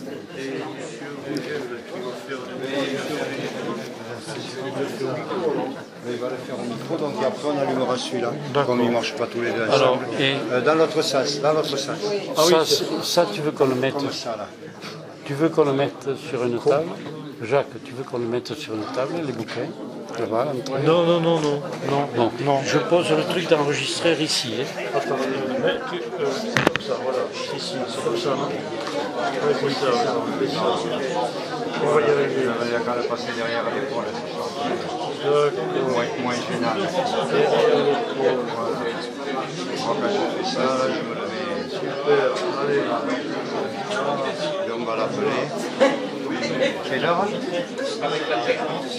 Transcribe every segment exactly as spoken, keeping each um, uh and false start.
Mais il va le faire au micro, donc après on allumera celui-là, comme il ne marche pas tous les deux ensemble. Alors, et... euh, dans l'autre sens, dans l'autre sens. Ah oui, ça, ça, tu veux qu'on le mette comme ça, là. Tu veux qu'on le mette sur une table? Jacques, tu veux qu'on le mette sur une table, les bouquets? Là-bas, non, non, non, non, non, non, non. Je pose le truc d'enregistrer ici. Hein. Attends, mais tu, euh, c'est comme ça, voilà, ici, c'est comme ça, non? Ouais, c'est ça, c'est ça. On va y arriver. Il y a qu'à le passer derrière l'épaule, c'est ça. D'accord. Moins, moins gênant. Moi, quand je fais ça, je me le mets. Super, allez. Et on va l'appeler. Quelle heure? Avec la technique.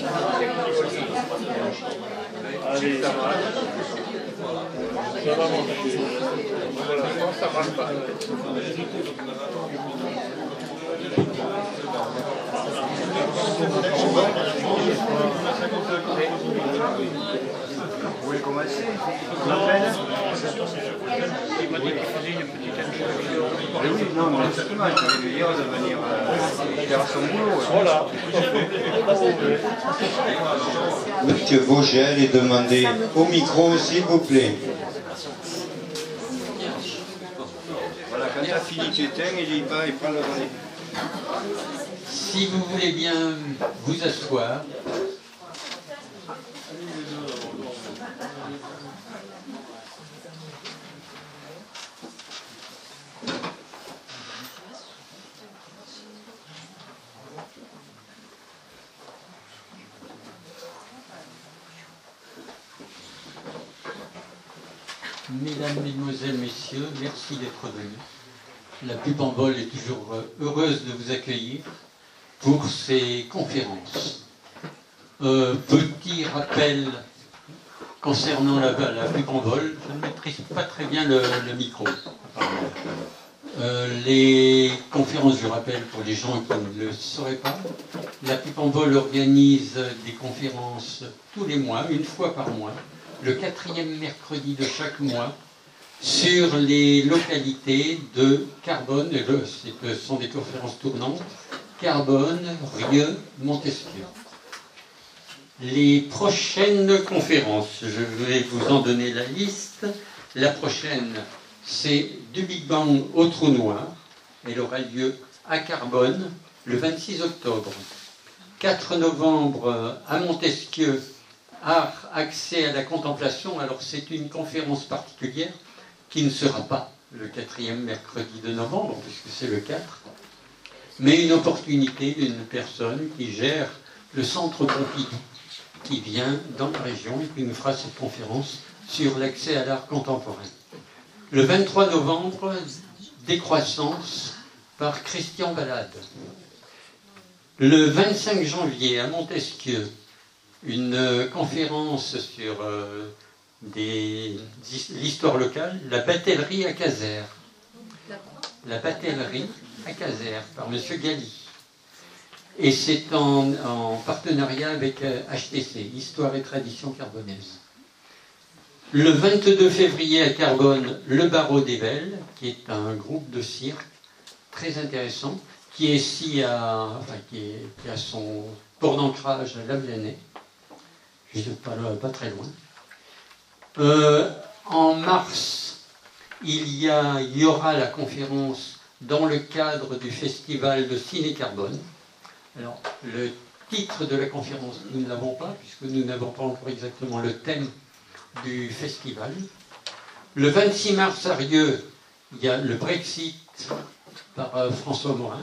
Allez, ça marche. Ça va monter. Voilà, ça marche pas. Vous voulez commencer? Non. Il m'a dit qu'il faisait une petite introduction. Mais oui, non, mais justement, je vais lui dire de venir faire son boulot. Voilà. Monsieur Vogel est demandé au micro, s'il vous plaît. Voilà, quand tu as fini, tu éteins et il va, il prend le relais. Si vous voulez bien vous asseoir. Mesdames, Mesdemoiselles, Messieurs, merci d'être venus. La Pipe en Vol est toujours heureuse de vous accueillir pour ces conférences. Euh, petit rappel concernant la, la Pipe en Vol, je ne maîtrise pas très bien le, le micro. Euh, les conférences, je rappelle pour les gens qui ne le sauraient pas, la Pipe en Vol organise des conférences tous les mois, une fois par mois, le quatrième mercredi de chaque mois, sur les localités de Carbone, ce sont des conférences tournantes, Carbone, Rieux, Montesquieu. Les prochaines conférences, je vais vous en donner la liste. La prochaine, c'est du Big Bang au Trou Noir. Elle aura lieu à Carbone le vingt-six octobre. quatre novembre à Montesquieu, Art, accès à la contemplation. Alors c'est une conférence particulière qui ne sera pas le quatrième mercredi de novembre, puisque c'est le quatre, mais une opportunité d'une personne qui gère le centre Pompidou, qui vient dans la région et qui nous fera cette conférence sur l'accès à l'art contemporain. Le vingt-trois novembre, Décroissance par Christian Balade. Le vingt-cinq janvier, à Montesquieu, une conférence sur euh, l'histoire locale, la batellerie à Casères. La batellerie à Casères, par M. Galli. Et c'est en, en partenariat avec euh, H T C, Histoire et Tradition Carbonaise. Le vingt-deux février à Carbone, le Barreau des Belles, qui est un groupe de cirque très intéressant, qui est ici à, enfin, qui, est, qui a son port d'ancrage à Lavelanet, juste pas, pas très loin. Euh, en mars, il y, a, il y aura la conférence dans le cadre du festival de Ciné Carbone. Alors, le titre de la conférence, nous ne l'avons pas, puisque nous n'avons pas encore exactement le thème du festival. Le vingt-six mars à Rieux, il y a le Brexit par euh, François Morin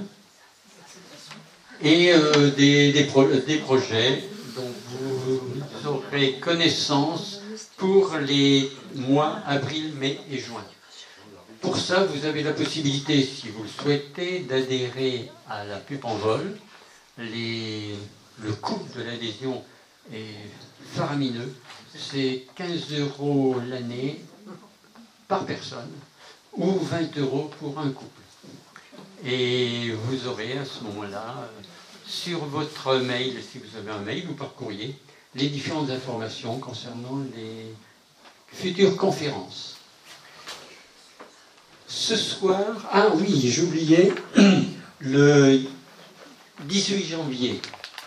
et euh, des, des, pro des projets dont vous aurez connaissance pour les mois avril, mai et juin. Pour ça, vous avez la possibilité, si vous le souhaitez, d'adhérer à la Pipe en Vol. Les, le coût de l'adhésion est faramineux. C'est quinze euros l'année par personne ou vingt euros pour un couple. Et vous aurez à ce moment-là, euh, sur votre mail, si vous avez un mail ou par courrier, les différentes informations concernant les futures conférences. Ce soir, ah oui, j'oubliais, Le dix-huit janvier,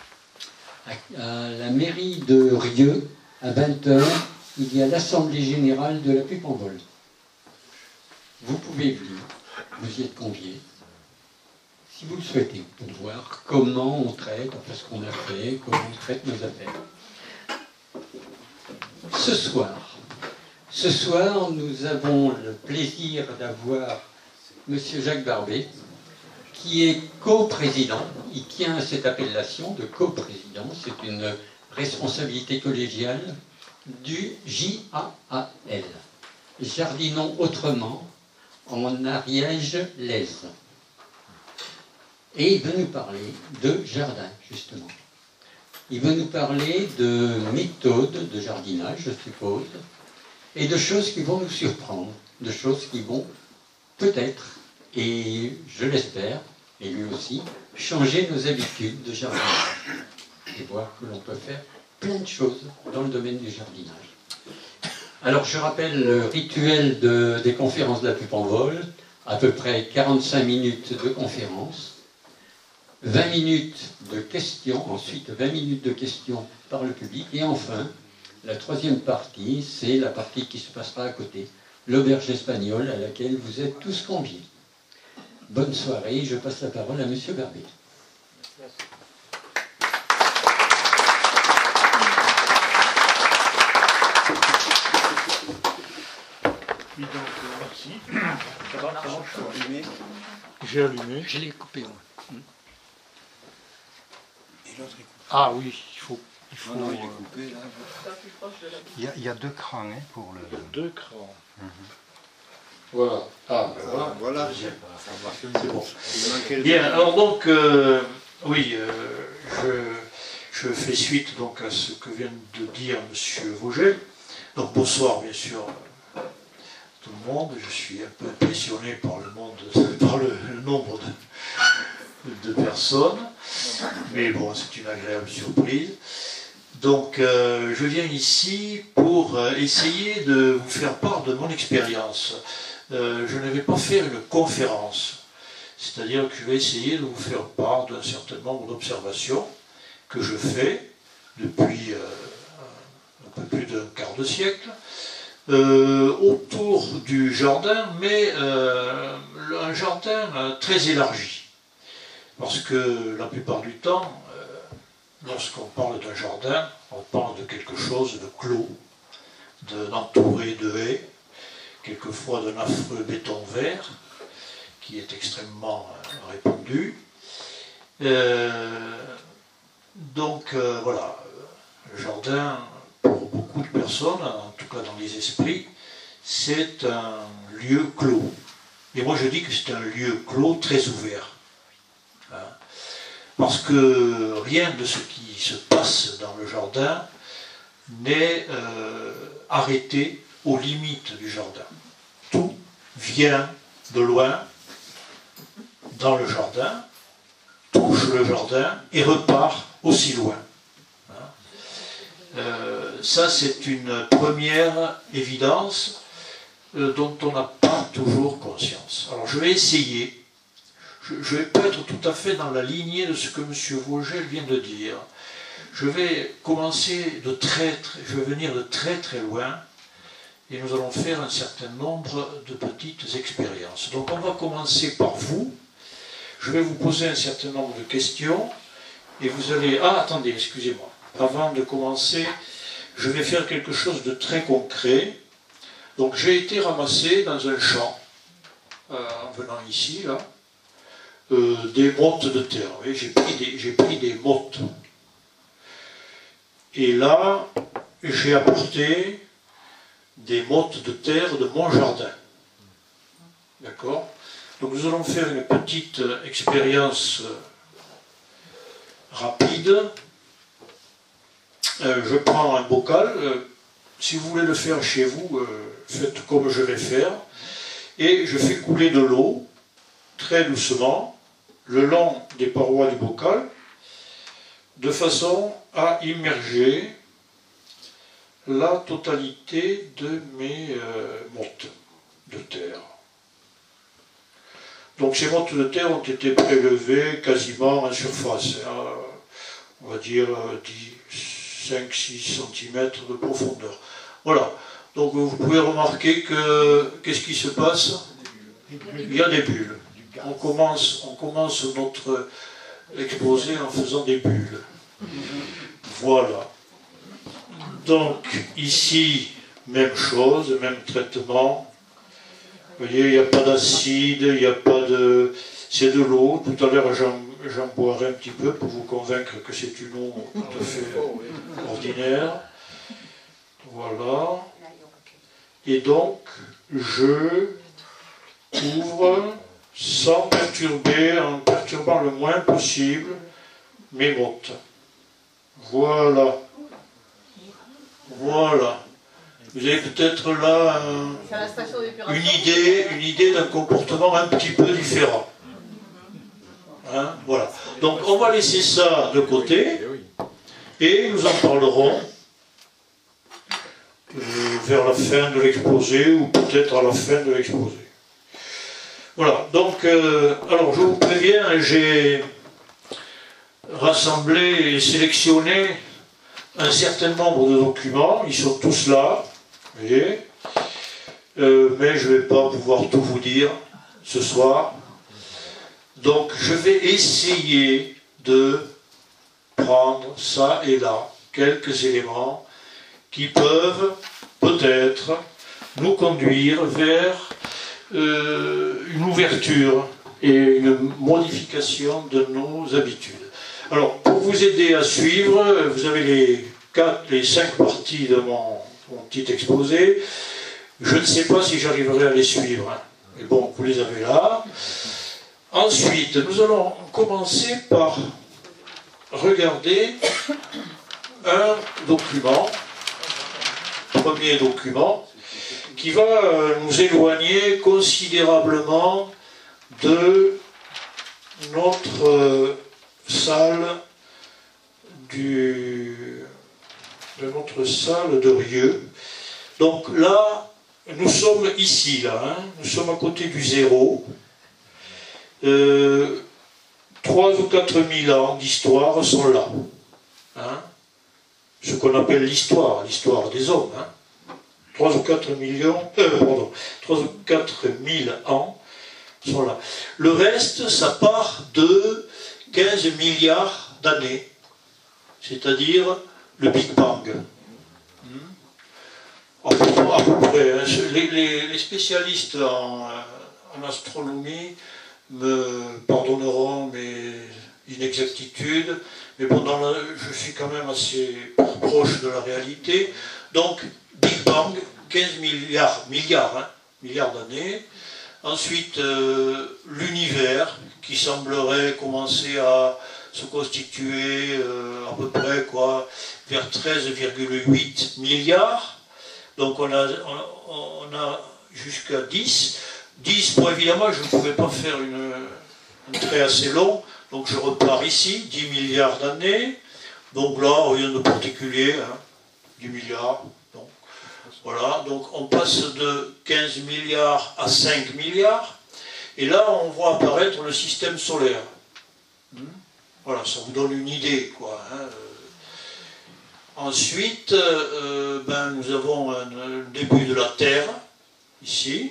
à la mairie de Rieux, à vingt heures, il y a l'Assemblée Générale de la Pipe en Vol. Vous pouvez venir, vous y êtes conviés, si vous le souhaitez, pour voir comment on traite, enfin ce qu'on a fait, comment on traite nos affaires. Ce soir, ce soir, nous avons le plaisir d'avoir M. Jacques Barbet, qui est coprésident. Il tient à cette appellation de coprésident. C'est une responsabilité collégiale du J A A L. Jardinons autrement, en Ariège-Lèze. Et il veut nous parler de jardin, justement. Il veut nous parler de méthodes de jardinage, je suppose, et de choses qui vont nous surprendre, de choses qui vont peut-être, et je l'espère, et lui aussi, changer nos habitudes de jardinage. Et voir que l'on peut faire plein de choses dans le domaine du jardinage. Alors je rappelle le rituel de, des conférences de la Pipe en Vol, à peu près quarante-cinq minutes de conférence, vingt minutes de questions, ensuite vingt minutes de questions par le public, et enfin, la troisième partie, c'est la partie qui se passera à côté, l'auberge espagnole à laquelle vous êtes tous conviés. Bonne soirée, je passe la parole à M. Barbet. Oui, donc, merci. Ça va, ça marche, allumé. J'ai allumé. Je l'ai coupé, moi. Et l'autre est coupé. Ah oui, il faut... Il, faut, Non, non, il est euh, coupé, là. Il y a, il y a deux crans hein, pour le... deux crans. Mhm. Voilà. Ah, ben Voilà, voilà. voilà. C'est bon. Il manquait le- Bien, alors donc, euh, oui, euh, je, je fais suite donc à ce que vient de dire M. Vogel. Donc bonsoir, bien sûr, euh, tout le monde. Je suis un peu impressionné par le, monde, par le, le nombre de, de personnes. Mais bon, c'est une agréable surprise. Donc, euh, je viens ici pour euh, essayer de vous faire part de mon expérience. Euh, je ne vais pas faire une conférence, c'est-à-dire que je vais essayer de vous faire part d'un certain nombre d'observations que je fais depuis euh, un peu plus d'un quart de siècle euh, autour du jardin, mais euh, un jardin euh, très élargi. Parce que la plupart du temps, euh, lorsqu'on parle d'un jardin, on parle de quelque chose de clos, d'entouré de haies, quelquefois d'un affreux béton vert, qui est extrêmement euh, répandu. Euh, donc euh, voilà, le jardin, pour beaucoup de personnes, en tout cas dans les esprits, c'est un lieu clos. Et moi je dis que c'est un lieu clos très ouvert. Hein, parce que rien de ce qui se passe dans le jardin n'est euh, arrêté aux limites du jardin. Tout vient de loin dans le jardin, touche le jardin et repart aussi loin. Hein euh, ça, c'est une première évidence euh, dont on n'a pas toujours conscience. Alors, je vais essayer, je ne vais pas être tout à fait dans la lignée de ce que M. Vogel vient de dire. Je vais commencer de très, très, je vais venir de très très loin, et nous allons faire un certain nombre de petites expériences. Donc on va commencer par vous. Je vais vous poser un certain nombre de questions, et vous allez... Ah, attendez, excusez-moi. Avant de commencer, je vais faire quelque chose de très concret. Donc j'ai été ramassé dans un champ, euh, en venant ici, là, euh, des mottes de terre. Vous voyez, j'ai pris des, j'ai pris des mottes. Et là, j'ai apporté des mottes de terre de mon jardin. D'accord? Donc nous allons faire une petite expérience rapide. Euh, je prends un bocal. Euh, si vous voulez le faire chez vous, euh, faites comme je vais faire. Et je fais couler de l'eau, très doucement, le long des parois du bocal, de façon à immerger la totalité de mes euh, mottes de terre. Donc ces mottes de terre ont été prélevées quasiment en surface, hein, on va dire cinq six centimètres de profondeur. Voilà, donc vous pouvez remarquer que, qu'est-ce qui se passe? Il y a des bulles. On commence, on commence notre exposé en faisant des bulles. Voilà. Donc ici, même chose, même traitement. Vous voyez, il n'y a pas d'acide, il n'y a pas de... C'est de l'eau. Tout à l'heure, j'en boirai un petit peu pour vous convaincre que c'est une eau tout à fait ordinaire. Voilà. Et donc, je couvre sans perturber, en perturbant le moins possible, mes mottes. Voilà. Voilà. Vous avez peut-être là un, une idée, une idée d'un comportement un petit peu différent. Hein, voilà. Donc on va laisser ça de côté et nous en parlerons euh, vers la fin de l'exposé ou peut-être à la fin de l'exposé. Voilà. Donc, euh, alors je vous préviens, j'ai rassemblé et sélectionné un certain nombre de documents. Ils sont tous là. Vous voyez, euh, mais je ne vais pas pouvoir tout vous dire ce soir. Donc je vais essayer de prendre ça et là quelques éléments qui peuvent peut-être nous conduire vers euh, une ouverture et une modification de nos habitudes. Alors pour vous aider à suivre, vous avez les, quatre, les cinq parties de mon mon petit exposé. Je ne sais pas si j'arriverai à les suivre, hein. Mais bon, vous les avez là. Ensuite, nous allons commencer par regarder un document, premier document, qui va nous éloigner considérablement de notre salle du... de notre salle de Rieux. Donc là, nous sommes ici, là, hein, nous sommes à côté du zéro. Euh, trois ou quatre mille ans d'histoire sont là. Hein, ce qu'on appelle l'histoire, l'histoire des hommes. Hein. trois ou quatre millions, euh, pardon, trois ou quatre mille ans sont là. Le reste, ça part de quinze milliards d'années. C'est-à-dire le Big Bang. À peu, à peu près. Hein. Les, les, les spécialistes en, en astronomie me pardonneront mes inexactitudes, mais bon, dans la, je suis quand même assez proche de la réalité. Donc, Big Bang, quinze milliards, milliards, hein, milliards d'années. Ensuite, euh, l'univers, qui semblerait commencer à se constituer euh, à peu près quoi, vers treize virgule huit milliards. Donc on a, on, on a jusqu'à dix. dix, bon évidemment, je ne pouvais pas faire une, un trait assez long, donc je repars ici, dix milliards d'années. Donc là, rien de particulier, hein, dix milliards. Donc, voilà, donc on passe de quinze milliards à cinq milliards. Et là, on voit apparaître le système solaire. Voilà, ça vous donne une idée, quoi. Hein. Ensuite, euh, ben, nous avons un, un début de la Terre, ici.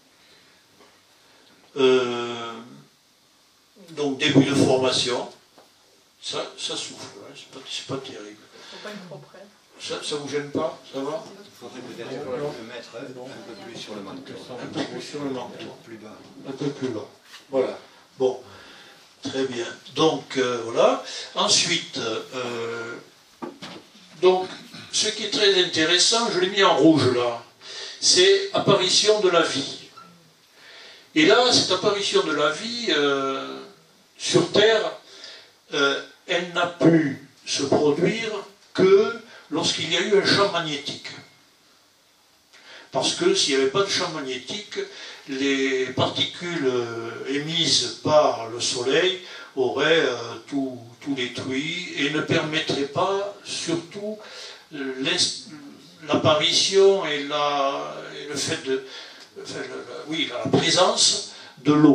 Euh, donc, début de formation. Ça, ça souffle, hein, c'est pas, c'est pas terrible. Ça, ça vous gêne pas? Ça va? Il faudrait peut-être le mettre un peu plus sur le manteau. Un peu plus sur le manteau. Un peu plus bas. Un peu plus bas. Voilà. Bon. Très bien. Donc, euh, voilà. Ensuite, euh, donc, ce qui est très intéressant, je l'ai mis en rouge là, c'est apparition de la vie. Et là, cette apparition de la vie euh, sur Terre, euh, elle n'a pu se produire que lorsqu'il y a eu un champ magnétique. Parce que s'il n'y avait pas de champ magnétique, les particules euh, émises par le Soleil auraient euh, tout, tout détruit et ne permettraient pas, surtout, euh, l'apparition et, la, et le fait de... Enfin, le, la, oui, la présence de l'eau.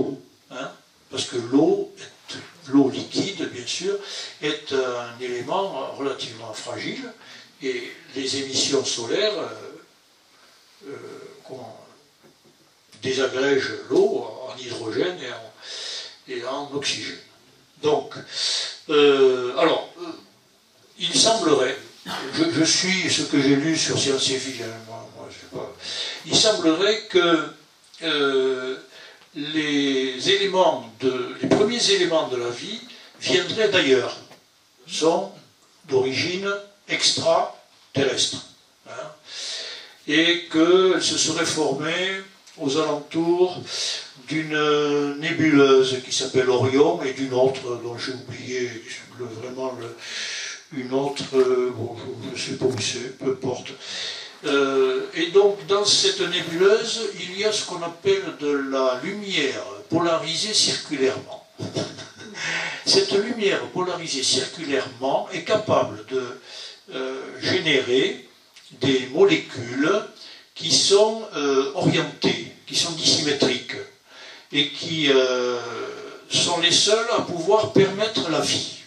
hein, parce que l'eau, l'eau liquide, bien sûr, est un élément relativement fragile, et les émissions solaires euh, euh, comment, désagrègent l'eau en hydrogène et en, et en oxygène. Donc, euh, alors, euh, il semblerait, je, je suis ce que j'ai lu sur Scientifique, moi, moi, je sais pas, il semblerait que euh, les éléments de, les premiers éléments de la vie viendraient d'ailleurs, sont d'origine extraterrestre, hein, et qu'elle se serait formée aux alentours d'une nébuleuse qui s'appelle Orion et d'une autre dont j'ai oublié le, vraiment le, une autre, euh, bon, je ne sais pas où c'est, peu importe. Euh, et donc dans cette nébuleuse, il y a ce qu'on appelle de la lumière polarisée circulairement. Cette lumière polarisée circulairement est capable de euh, générer des molécules qui sont euh, orientées, qui sont dissymétriques, et qui euh, sont les seuls à pouvoir permettre la vie.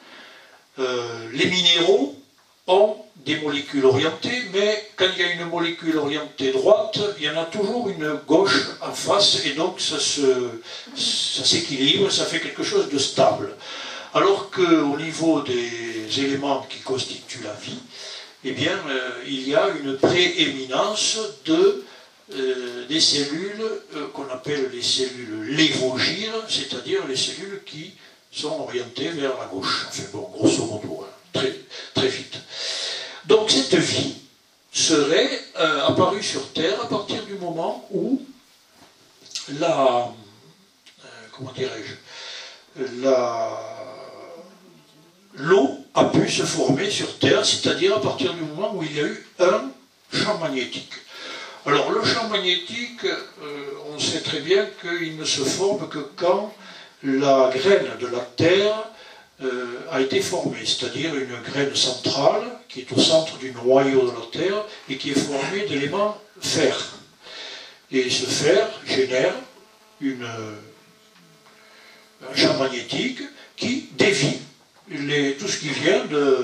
Euh, les minéraux ont des molécules orientées, mais quand il y a une molécule orientée droite, il y en a toujours une gauche en face, et donc ça se, ça s'équilibre, ça fait quelque chose de stable. Alors qu'au niveau des éléments qui constituent la vie, eh bien, euh, il y a une prééminence de, euh, des cellules euh, qu'on appelle les cellules lévogyres, c'est-à-dire les cellules qui sont orientées vers la gauche. Enfin bon, grosso modo, hein, très, très vite. Donc cette vie serait euh, apparue sur Terre à partir du moment où la, euh, comment dirais-je, la, l'eau a pu se former sur Terre, c'est-à-dire à partir du moment où il y a eu un champ magnétique. Alors le champ magnétique, euh, on sait très bien qu'il ne se forme que quand la graine de la Terre euh, a été formée, c'est-à-dire une graine centrale qui est au centre du noyau de la Terre et qui est formée d'éléments fer. Et ce fer génère une, un champ magnétique qui dévie les, tout ce qui vient de,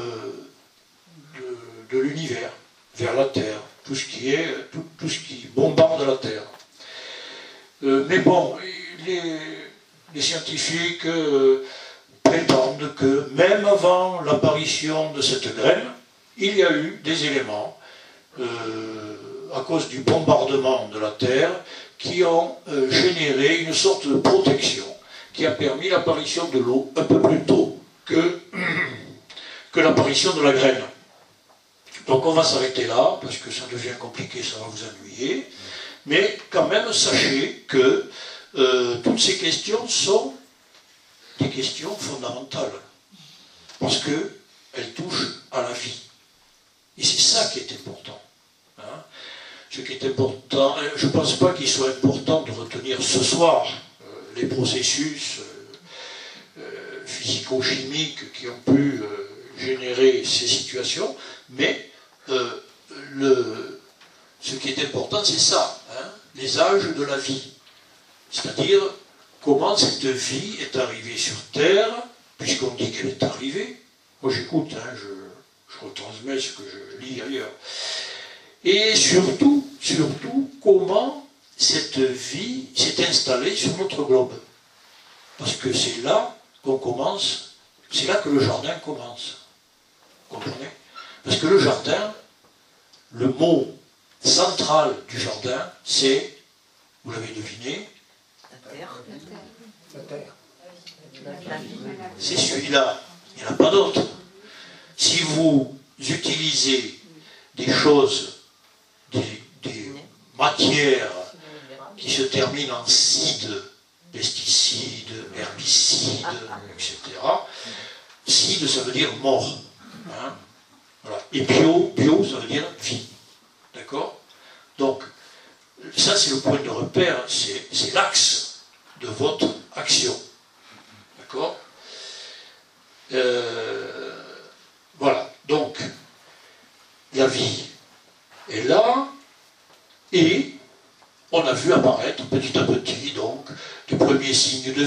de, de l'univers vers la Terre, tout ce qui est tout, tout ce qui bombarde la Terre. Euh, mais bon, les, les scientifiques euh, prétendent que même avant l'apparition de cette graine, il y a eu des éléments euh, à cause du bombardement de la Terre qui ont euh, généré une sorte de protection qui a permis l'apparition de l'eau un peu plus tôt que, que l'apparition de la graine. Donc on va s'arrêter là, parce que ça devient compliqué, ça va vous ennuyer. Mais quand même, sachez que euh, toutes ces questions sont des questions fondamentales. Parce qu'elles touchent à la vie. Et c'est ça qui est important. Hein. Ce qui est important, je ne pense pas qu'il soit important de retenir ce soir euh, les processus euh, euh, physico-chimiques qui ont pu euh, générer ces situations, mais euh, le, ce qui est important, c'est ça, hein, les âges de la vie. C'est-à-dire comment cette vie est arrivée sur Terre, puisqu'on dit qu'elle est arrivée. Moi j'écoute, hein, je, je retransmets ce que je lis ailleurs. Et surtout, surtout, comment cette vie s'est installée sur notre globe. Parce que c'est là qu'on commence, c'est là que le jardin commence. Vous comprenez? Parce que le jardin, le mot central du jardin, c'est, vous l'avez deviné, la terre. La terre. C'est celui-là, il n'y en a pas d'autre. Si vous utilisez des choses, des, des matières qui se terminent en cide, pesticides, herbicides, et cetera, cide, ça veut dire mort. Hein, voilà. Et bio, bio, ça veut dire vie. D'accord? Donc, ça c'est le point de repère, c'est l'axe de votre action. D'accord? euh, Voilà. Donc, la vie est là, et on a vu apparaître petit à petit donc des premiers signes de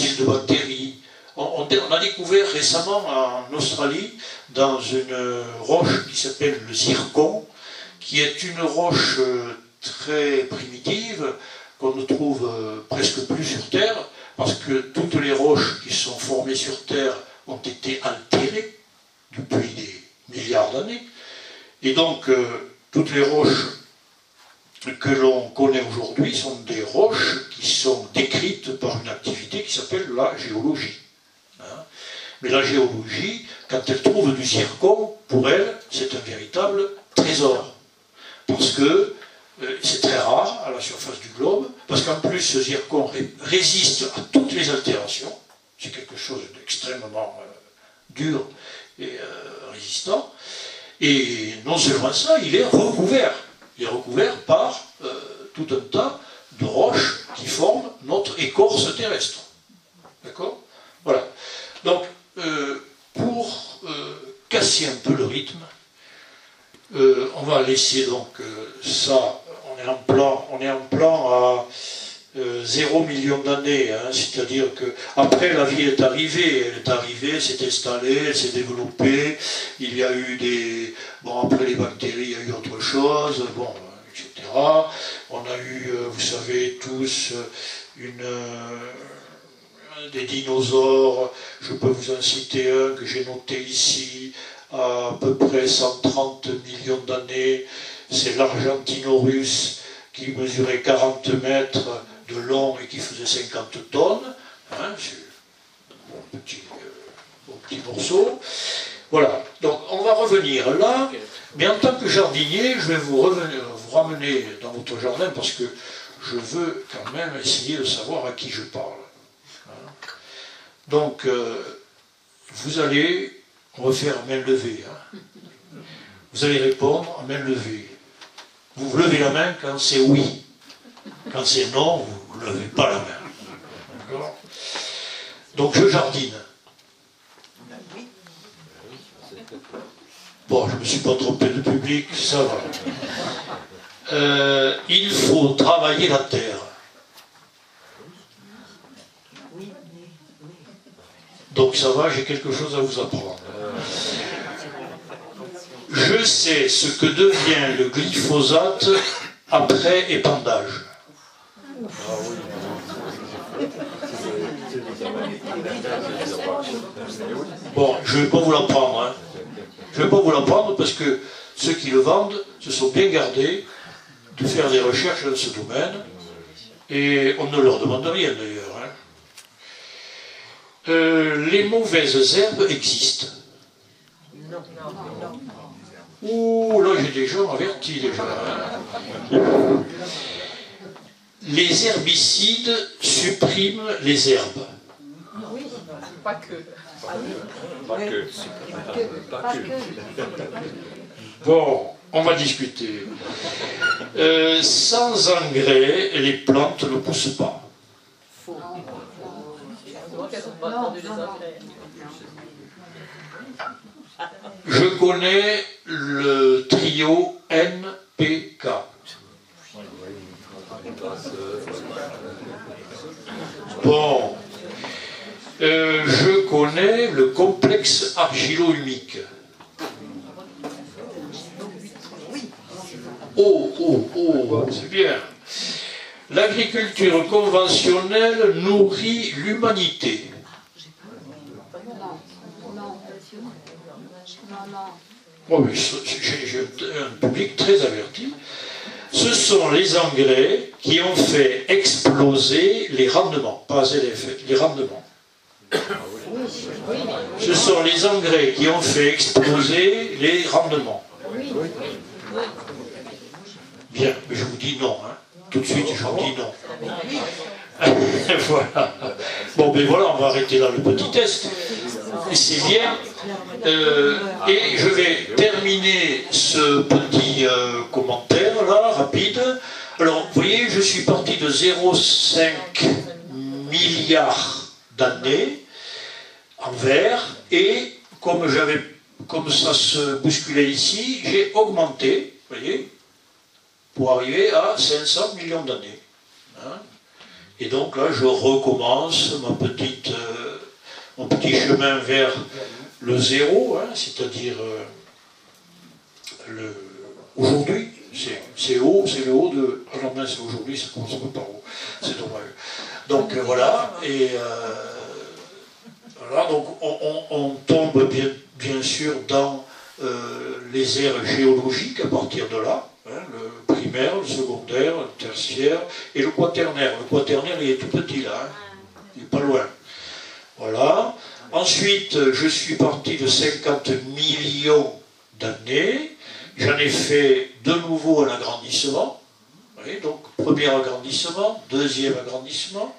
fossiles de bactéries. On, on, on a découvert récemment en Australie, dans une roche qui s'appelle le zircon, qui est une roche très primitive, qu'on ne trouve presque plus sur Terre, parce que toutes les roches qui sont formées sur Terre ont été altérées depuis des milliards d'années. Et donc, euh, toutes les roches que l'on connaît aujourd'hui sont des roches qui sont décrites par une activité qui s'appelle la géologie. Hein. Mais la géologie, quand elle trouve du zircon, pour elle, c'est un véritable trésor. Parce que euh, c'est très rare à la surface du globe, parce qu'en plus, ce zircon ré résiste à toutes les altérations. C'est quelque chose d'extrêmement euh, dur et euh, résistant. Et non seulement ça, il est recouvert. Il est recouvert par euh, tout un tas de roches qui forment notre écorce terrestre. D'accord? Voilà. Donc, euh, pour euh, casser un peu le rythme, euh, on va laisser donc euh, ça, on est en plan, on est en plan à euh, zéro million d'années, hein, c'est-à-dire que après la vie est arrivée, elle est arrivée, s'est installée, elle s'est développée, il y a eu des... Bon, après les bactéries, il y a eu autre chose, bon, et cetera. On a eu, vous savez tous, une, euh, des dinosaures, je peux vous en citer un que j'ai noté ici, à, à peu près cent trente millions d'années, c'est l'Argentinorusse qui mesurait quarante mètres de long et qui faisait cinquante tonnes, hein, c'est un petit, euh, un petit morceau. Voilà, donc on va revenir là, mais en tant que jardinier, je vais vous, revenir, vous ramener dans votre jardin parce que je veux quand même essayer de savoir à qui je parle. Hein. Donc, euh, vous allez, on va faire main levée. Hein. Vous allez répondre à main levée. Vous, vous levez la main quand c'est oui. Quand c'est non, vous ne levez pas la main. D'accord ? Donc, je jardine. Bon, je ne me suis pas trompé de public, ça va. Euh, il faut travailler la terre. Donc ça va, j'ai quelque chose à vous apprendre. Je sais ce que devient le glyphosate après épandage. Bon, je ne vais pas vous l'apprendre, hein. Je ne vais pas vous l'apprendre parce que ceux qui le vendent se sont bien gardés de faire des recherches dans ce domaine et on ne leur demande rien d'ailleurs. Hein. Euh, les mauvaises herbes existent. Non, non, non. Ouh, là j'ai des gens avertis déjà. Hein. Les herbicides suppriment les herbes. Oui, pas que. Pas que. Pas que. Bon, on va discuter. Euh, sans engrais, les plantes ne poussent pas. Faux. Je connais le trio N P K. Bon. Euh, je connais le complexe argilo-humique. Oh, oh, oh, c'est bien. L'agriculture conventionnelle nourrit l'humanité. Oh, mais j'ai un public très averti. Ce sont les engrais qui ont fait exploser les rendements, pas les effets, les rendements. Ce sont les engrais qui ont fait exploser les rendements. Bien, mais je vous dis non. Hein. Tout de suite, je vous dis non. Voilà. Bon, ben voilà, on va arrêter là le petit test. C'est bien. Euh, et je vais terminer ce petit euh, commentaire là, rapide. Alors, vous voyez, je suis parti de zéro virgule cinq milliards d'années en vert, et comme j'avais, comme ça se bousculait ici, j'ai augmenté, vous voyez, pour arriver à cinq cents millions d'années. Hein. Et donc là, je recommence ma petite, euh, mon petit chemin vers le zéro, hein, c'est-à-dire euh, le aujourd'hui. C'est haut, c'est le haut de... Ah non, mais c'est aujourd'hui, ça commence pas par haut. C'est dommage. Donc euh, voilà, et euh, voilà, donc on, on, on tombe bien, bien sûr dans euh, les aires géologiques à partir de là, hein, le primaire, le secondaire, le tertiaire et le quaternaire. Le quaternaire, il est tout petit là, hein, il n'est pas loin. Voilà. Ensuite, je suis parti de cinquante millions d'années. J'en ai fait de nouveau un agrandissement. Oui, donc, premier agrandissement, deuxième agrandissement.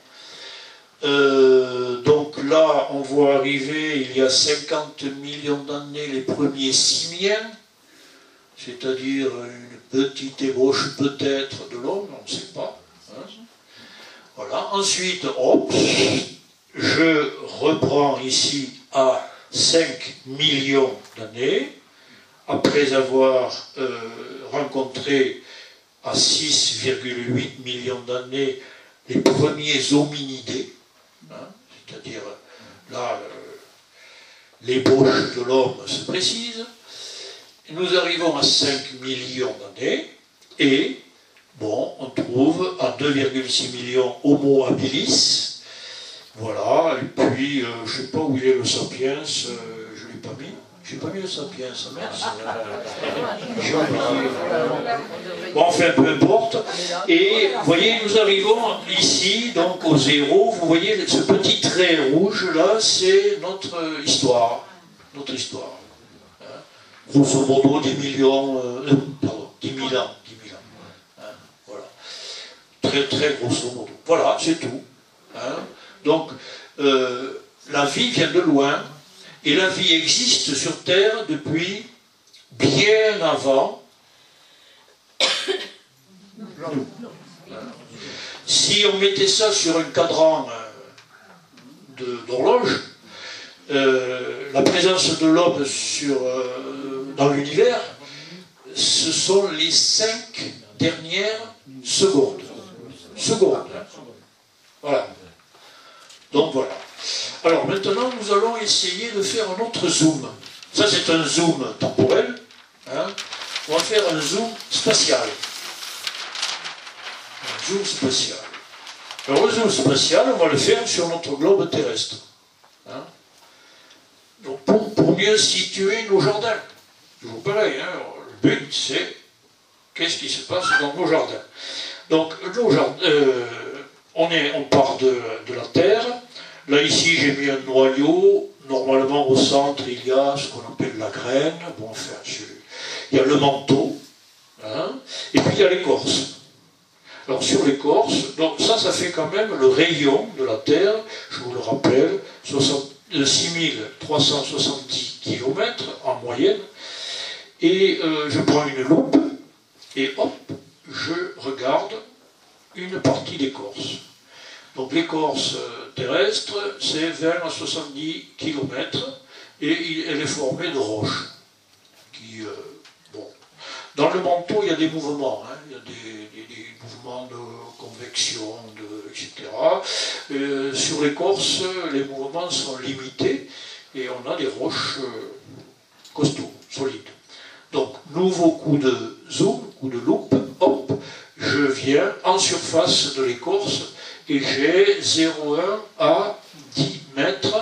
Euh, donc là, on voit arriver, il y a cinquante millions d'années, les premiers simiens, c'est-à-dire une petite ébauche peut-être de l'homme, on ne sait pas. Hein. Voilà. Ensuite, hop, je reprends ici à cinq millions d'années. Après avoir euh, rencontré à six virgule huit millions d'années les premiers hominidés, hein, c'est-à-dire là, euh, l'ébauche de l'homme se précise, nous arrivons à cinq millions d'années, et bon, on trouve à deux virgule six millions Homo habilis, voilà, et puis euh, je ne sais pas où il est le sapiens, euh, je ne l'ai pas mis. J'ai pas mis le sapiens, ça merci. J'ai oublié. Bon, enfin, peu importe. Et vous voyez, nous arrivons ici, donc au zéro. Vous voyez, ce petit trait rouge là, c'est notre histoire. Notre histoire. Hein. Grosso modo, dix millions, euh, pardon, dix mille ans. dix mille ans. Hein. Voilà. Très, très grosso modo. Voilà, c'est tout. Hein. Donc, euh, la vie vient de loin. Et la vie existe sur Terre depuis bien avant nous. Si on mettait ça sur un cadran d'horloge, euh, la présence de l'homme euh, dans l'univers, ce sont les cinq dernières secondes. Secondes. Voilà. Donc voilà. Alors maintenant, nous allons essayer de faire un autre zoom. Ça, c'est un zoom temporel. Hein. On va faire un zoom spatial. Un zoom spatial. Alors, le zoom spatial, on va le faire sur notre globe terrestre. Hein. Donc, pour, pour mieux situer nos jardins. Toujours pareil. Hein. Le but, c'est qu'est-ce qui se passe dans nos jardins. Donc, nos jardins, euh, on, est, on part de, de la Terre. Là, ici, j'ai mis un noyau. Normalement, au centre, il y a ce qu'on appelle la graine. Bon, enfin, il y a le manteau. Hein, et puis, il y a l'écorce. Alors, sur l'écorce, donc ça, ça fait quand même le rayon de la Terre. Je vous le rappelle, six mille trois cent soixante-dix kilomètres en moyenne. Et euh, je prends une loupe et hop, je regarde une partie d'écorce. Donc l'écorce terrestre, c'est vingt à soixante-dix kilomètres et elle est formée de roches. Qui, euh, bon. Dans le manteau, il y a des mouvements, hein, il y a des, des, des mouvements de convection, de, et cetera. Euh, sur l'écorce, les mouvements sont limités et on a des roches euh, costauds, solides. Donc, nouveau coup de zoom, coup de loupe, hop, je viens en surface de l'écorce et j'ai zéro virgule un à dix mètres,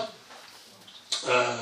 euh,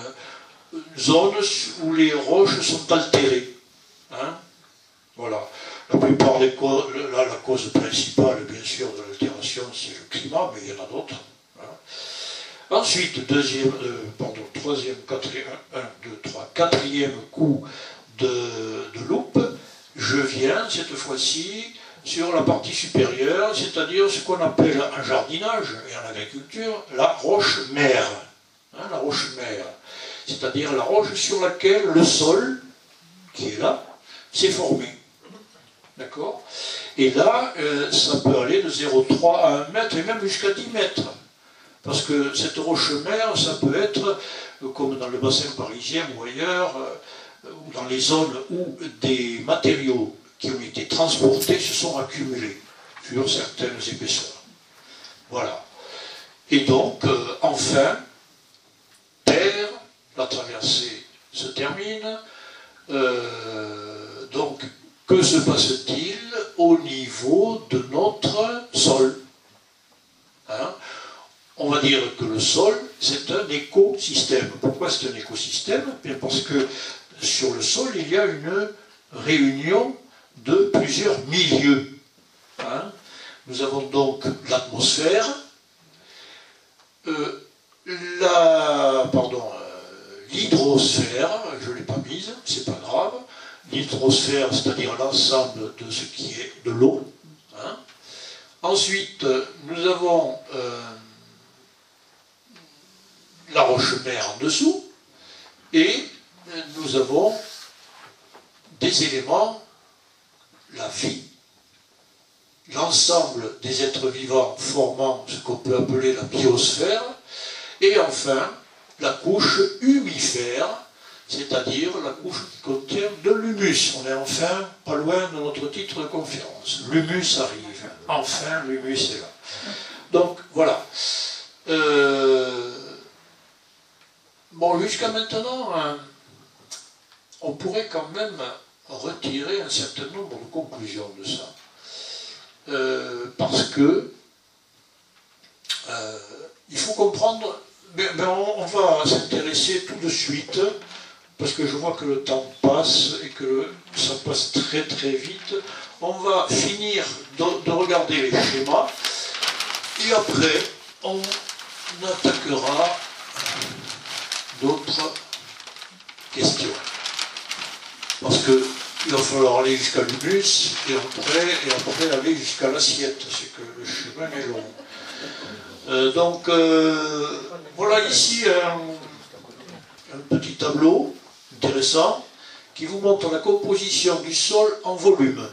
zone où les roches sont altérées. Hein, voilà. La plupart des causes, là, la cause principale, bien sûr, de l'altération, c'est le climat, mais il y en a d'autres. Hein. Ensuite, deuxième, euh, pardon, troisième, quatrième, un, deux, trois, quatrième coup de, de loupe, je viens cette fois-ci sur la partie supérieure, c'est-à-dire ce qu'on appelle en jardinage et en agriculture la roche-mère. Hein, la roche-mère, c'est-à-dire la roche sur laquelle le sol, qui est là, s'est formé. D'accord? Et là, euh, ça peut aller de zéro virgule trois à un mètre et même jusqu'à dix mètres. Parce que cette roche-mère, ça peut être, euh, comme dans le bassin parisien ou ailleurs, euh, ou dans les zones où des matériaux qui ont été transportés se sont accumulés sur certaines épaisseurs. Voilà. Et donc, euh, enfin, terre, la traversée se termine. Euh, donc, que se passe-t-il au niveau de notre sol? Hein? On va dire que le sol, c'est un écosystème. Pourquoi c'est un écosystème? Bien parce que sur le sol, il y a une réunion de plusieurs milieux. Hein? Nous avons donc l'atmosphère, euh, la, pardon, euh, l'hydrosphère, je ne l'ai pas mise, c'est pas grave. L'hydrosphère, c'est-à-dire l'ensemble de ce qui est de l'eau. Hein? Ensuite, nous avons euh, la roche-mère en dessous, et nous avons des éléments, la vie, l'ensemble des êtres vivants formant ce qu'on peut appeler la biosphère, et enfin la couche humifère, c'est-à-dire la couche qui contient de l'humus. On est enfin pas loin de notre titre de conférence. L'humus arrive. Enfin, l'humus est là. Donc, voilà. Euh... Bon, jusqu'à maintenant, hein, on pourrait quand même retirer un certain nombre de conclusions de ça. Euh, parce que euh, il faut comprendre, ben, ben on, on va s'intéresser tout de suite, parce que je vois que le temps passe et que ça passe très très vite. On va finir de, de regarder les schémas et après on attaquera d'autres questions. Parce que il va falloir aller jusqu'à l'humus et après, et après aller jusqu'à l'assiette. C'est que le chemin est long. Euh, donc, euh, voilà ici un, un petit tableau intéressant qui vous montre la composition du sol en volume.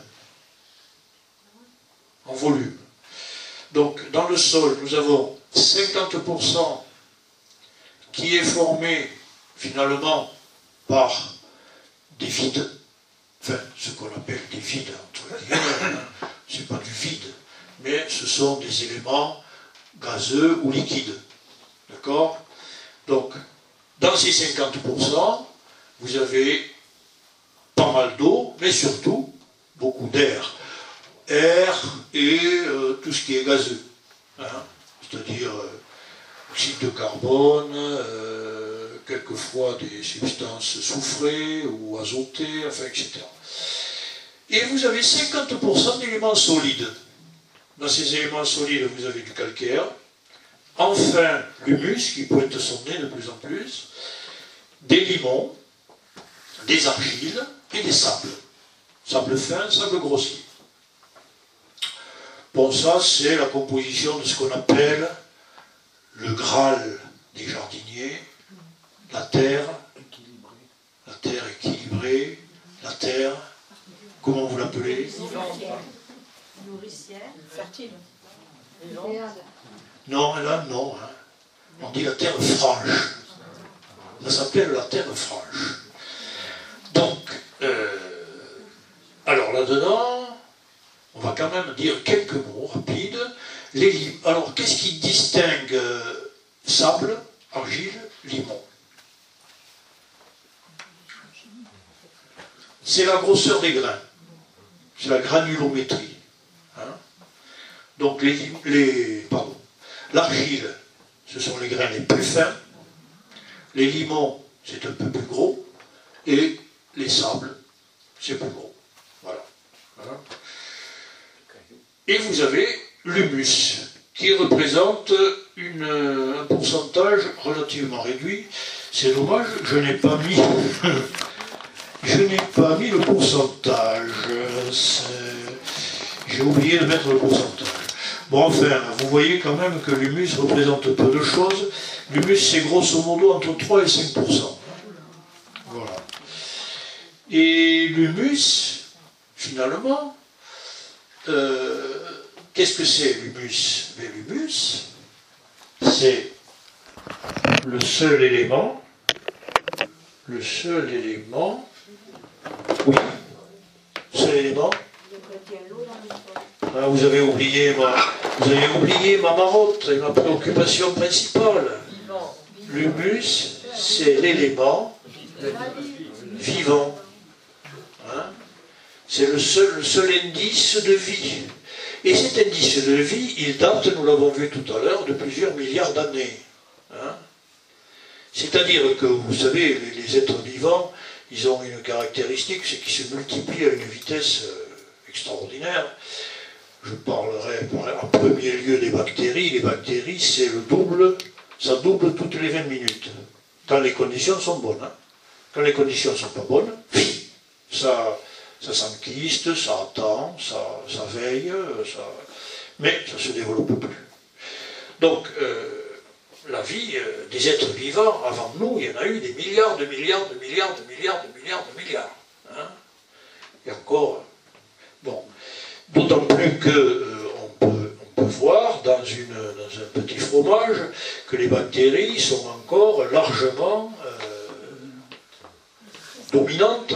En volume. Donc, dans le sol, nous avons cinquante pour cent qui est formé finalement par des vides. Enfin, ce qu'on appelle des vides, entre guillemets, c'est pas du vide, mais ce sont des éléments gazeux ou liquides. D'accord? Donc, dans ces cinquante pour cent, vous avez pas mal d'eau, mais surtout beaucoup d'air. Air et euh, tout ce qui est gazeux. Hein? C'est-à-dire euh, oxyde de carbone, euh, quelquefois des substances soufrées ou azotées, enfin, et cetera. Et vous avez cinquante pour cent d'éléments solides. Dans ces éléments solides, vous avez du calcaire, enfin l'humus qui pointe son nez de plus en plus, des limons, des argiles et des sables. Sable fin, sable grossier. Bon, ça, c'est la composition de ce qu'on appelle le Graal des jardiniers, la terre, la terre équilibrée, la terre, comment vous l'appelez? Nourricière, fertile. Non, là, non. Hein. On dit la terre franche. Ça s'appelle la terre franche. Donc, euh, alors là-dedans, on va quand même dire quelques mots rapides. Les, alors, qu'est-ce qui distingue euh, sable, argile, limon? C'est la grosseur des grains. C'est la granulométrie. Hein? Donc, les, les, pardon, l'argile, ce sont les grains les plus fins. Les limons, c'est un peu plus gros. Et les sables, c'est plus gros. Voilà. Voilà. Et vous avez l'humus, qui représente une, un pourcentage relativement réduit. C'est dommage, je n'ai pas mis, je n'ai pas mis le pourcentage. J'ai oublié de mettre le pourcentage. Bon, enfin, vous voyez quand même que l'humus représente peu de choses. L'humus, c'est grosso modo entre trois et cinq pour cent. Voilà. Et l'humus, finalement, euh, qu'est-ce que c'est l'humus? L'humus, c'est le seul élément, le seul élément, oui, seul élément. Ah, vous avez oublié, moi. Vous avez oublié ma marotte et ma préoccupation principale. L'humus, c'est l'élément vivant. Hein? C'est le seul, le seul indice de vie. Et cet indice de vie, il date, nous l'avons vu tout à l'heure, de plusieurs milliards d'années. Hein? C'est-à-dire que, vous savez, les, les êtres vivants, ils ont une caractéristique, c'est qu'ils se multiplient à une vitesse euh, extraordinaire. Je parlerai en premier lieu des bactéries. Les bactéries, c'est le double, ça double toutes les vingt minutes. Quand les conditions sont bonnes. Hein. Quand les conditions ne sont pas bonnes, ça, ça s'enquiste, ça attend, ça, ça veille, ça, mais ça ne se développe plus. Donc, euh, la vie euh, des êtres vivants, avant nous, il y en a eu des milliards, de milliards, de milliards, de milliards, de milliards, de milliards. Hein. Et encore, bon, d'autant plus que euh, on, peut, on peut voir dans, une, dans un petit fromage que les bactéries sont encore largement euh, dominantes.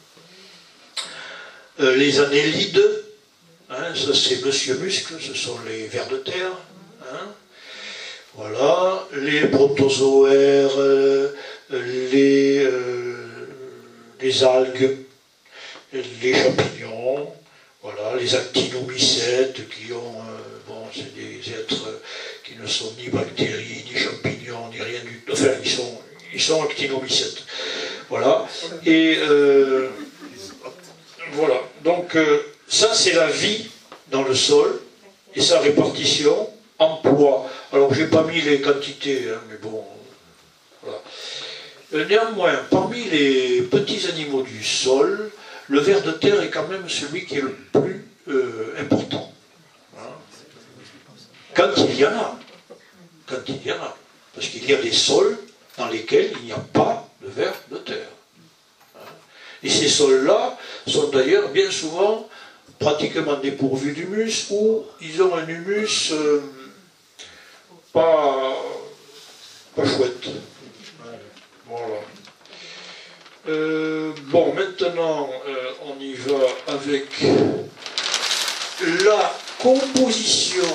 Euh, les annélides, hein, ça c'est Monsieur Muscle, ce sont les vers de terre. Hein. Voilà, les protozoaires, euh, les, euh, les algues, les champignons, voilà, les actinomycètes qui ont, euh, bon, c'est des êtres qui ne sont ni bactéries, ni champignons, ni rien du tout, enfin, ils sont, ils sont actinomycètes. Voilà, et euh, voilà, donc euh, ça c'est la vie dans le sol et sa répartition. Emploi. Alors, j'ai pas mis les quantités, hein, mais bon, voilà. Néanmoins, parmi les petits animaux du sol, le ver de terre est quand même celui qui est le plus euh, important. Hein. Quand il y en a. Quand il y en a. Parce qu'il y a des sols dans lesquels il n'y a pas de ver de terre. Hein. Et ces sols-là sont d'ailleurs bien souvent pratiquement dépourvus d'humus, ou ils ont un humus euh, pas, pas chouette. Voilà. Euh, bon, maintenant, euh, on y va avec la composition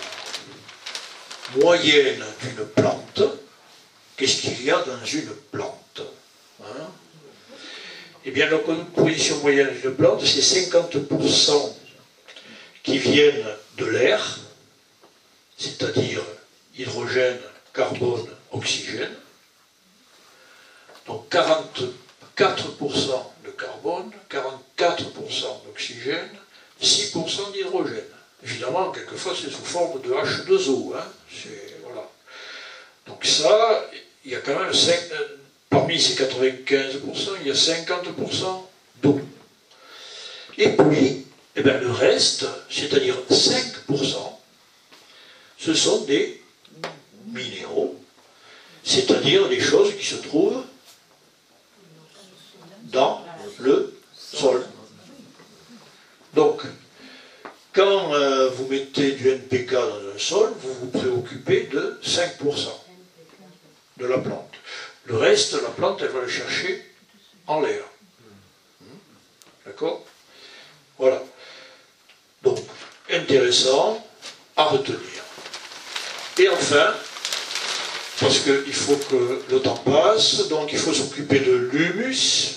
moyenne d'une plante. Qu'est-ce qu'il y a dans une plante, hein? Eh bien, la composition moyenne d'une plante, c'est cinquante pour cent qui viennent de l'air, c'est-à-dire hydrogène, carbone, oxygène. Donc quarante-quatre pour cent de carbone, quarante-quatre pour cent d'oxygène, six pour cent d'hydrogène. Évidemment, quelquefois, c'est sous forme de H deux O. Hein. Voilà. Donc ça, il y a quand même cinq, parmi ces quatre-vingt-quinze pour cent, il y a cinquante pour cent d'eau. Et puis, eh bien, le reste, c'est-à-dire cinq pour cent, ce sont des minéraux, c'est-à-dire des choses qui se trouvent dans le sol. Donc, quand euh, vous mettez du N P K dans un sol, vous vous préoccupez de cinq pour cent de la plante. Le reste, la plante, elle va le chercher en l'air. D'accord? Voilà. Donc, intéressant à retenir. Et enfin, parce qu'il faut que le temps passe, donc il faut s'occuper de l'humus.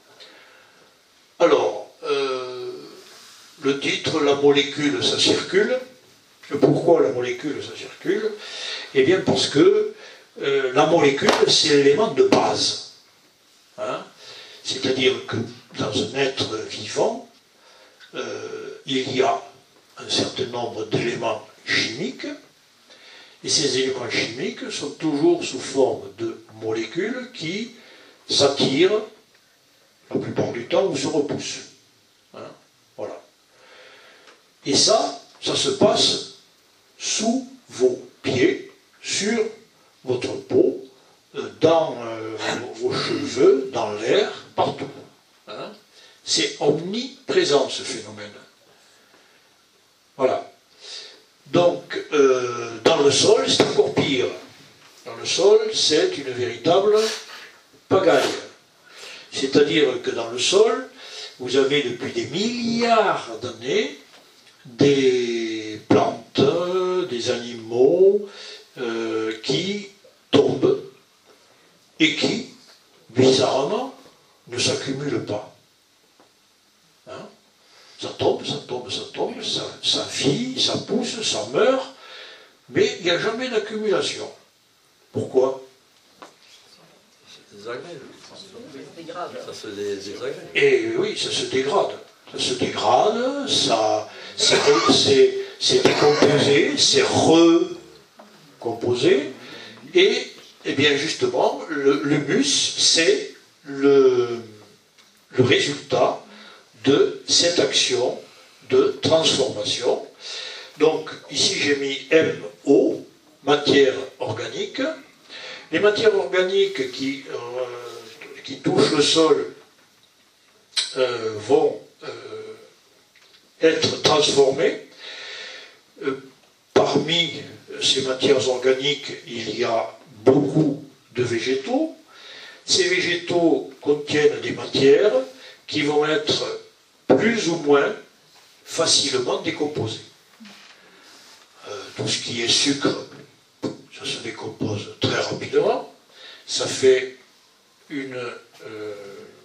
Alors, euh, le titre, la molécule, ça circule. Pourquoi la molécule, ça circule? Eh bien, parce que euh, la molécule, c'est l'élément de base. Hein? C'est-à-dire que dans un être vivant, euh, il y a un certain nombre d'éléments chimiques, et ces éléments chimiques sont toujours sous forme de molécules qui s'attirent la plupart du temps ou se repoussent. Hein? Voilà. Et ça, ça se passe sous vos pieds, sur votre peau, dans euh, vos cheveux, dans l'air, partout. Hein? C'est omniprésent ce phénomène. Voilà. Donc, euh, dans le sol, c'est encore pire. Dans le sol, c'est une véritable pagaille. C'est-à-dire que dans le sol, vous avez depuis des milliards d'années des plantes, des animaux euh, qui tombent et qui, bizarrement, ne s'accumulent pas. Hein? Ça tombe, ça tombe, ça tombe, ça, ça vit, ça pousse, ça meurt, mais il n'y a jamais d'accumulation. Pourquoi? Ça se dégrade. Ça se dégrade. Et oui, ça se dégrade. Ça se dégrade, ça, c'est décomposé, c'est recomposé, et, et bien justement, l'humus, c'est le, le résultat de cette action de transformation. Donc, ici j'ai mis M O, matière organique. Les matières organiques qui, euh, qui touchent le sol euh, vont euh, être transformées. Euh, parmi ces matières organiques, il y a beaucoup de végétaux. Ces végétaux contiennent des matières qui vont être plus ou moins facilement décomposées. Euh, tout ce qui est sucre, ça se décompose très rapidement. Ça fait une, euh,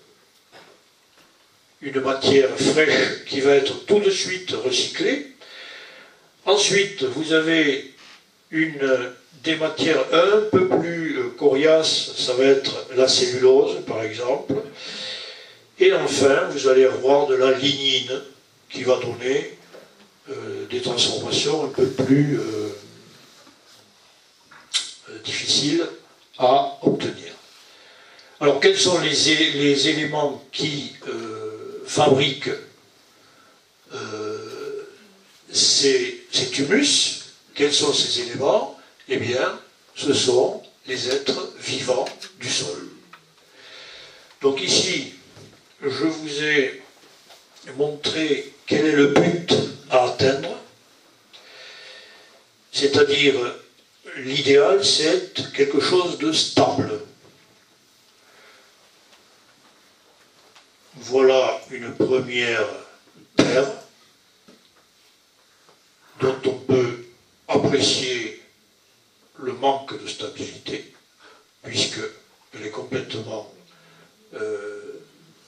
une matière fraîche qui va être tout de suite recyclée. Ensuite, vous avez une, des matières un peu plus euh, coriaces, ça va être la cellulose par exemple. Et enfin, vous allez avoir de la lignine qui va donner euh, des transformations un peu plus euh, euh, difficiles à obtenir. Alors, quels sont les, é les éléments qui euh, fabriquent euh, ces, cet humus? Quels sont ces éléments? Eh bien, ce sont les êtres vivants du sol. Donc ici, je vous ai montré quel est le but à atteindre, c'est-à-dire l'idéal, c'est quelque chose de stable. Voilà une première terre dont on peut apprécier le manque de stabilité, puisqu'elle est complètement euh,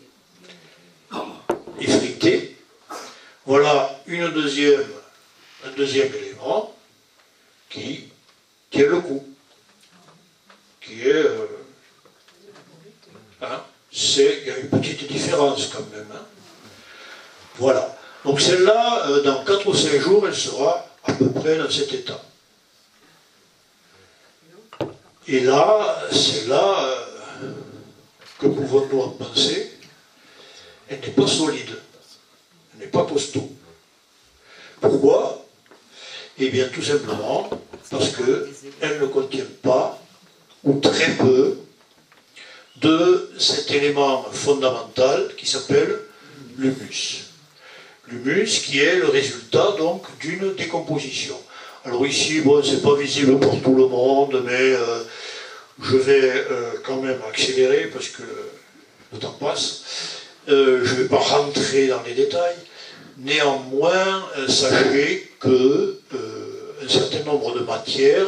effritée. Voilà une deuxième, un deuxième élément qui tient le coup, qui est... Euh, hein, il y a une petite différence quand même. Hein. Voilà. Donc celle-là, euh, dans quatre ou cinq jours, elle sera à peu près dans cet état. Et là, celle-là, euh, que pouvons-nous en penser? Elle n'est pas solide. Elle n'est pas costaud. Pourquoi? Eh bien, tout simplement parce qu'elle ne contient pas, ou très peu, de cet élément fondamental qui s'appelle l'humus. L'humus qui est le résultat donc d'une décomposition. Alors ici, bon, c'est pas visible pour tout le monde, mais euh, je vais euh, quand même accélérer parce que le temps passe. Euh, je ne vais pas rentrer dans les détails. Néanmoins, euh, sachez que euh, un certain nombre de matières,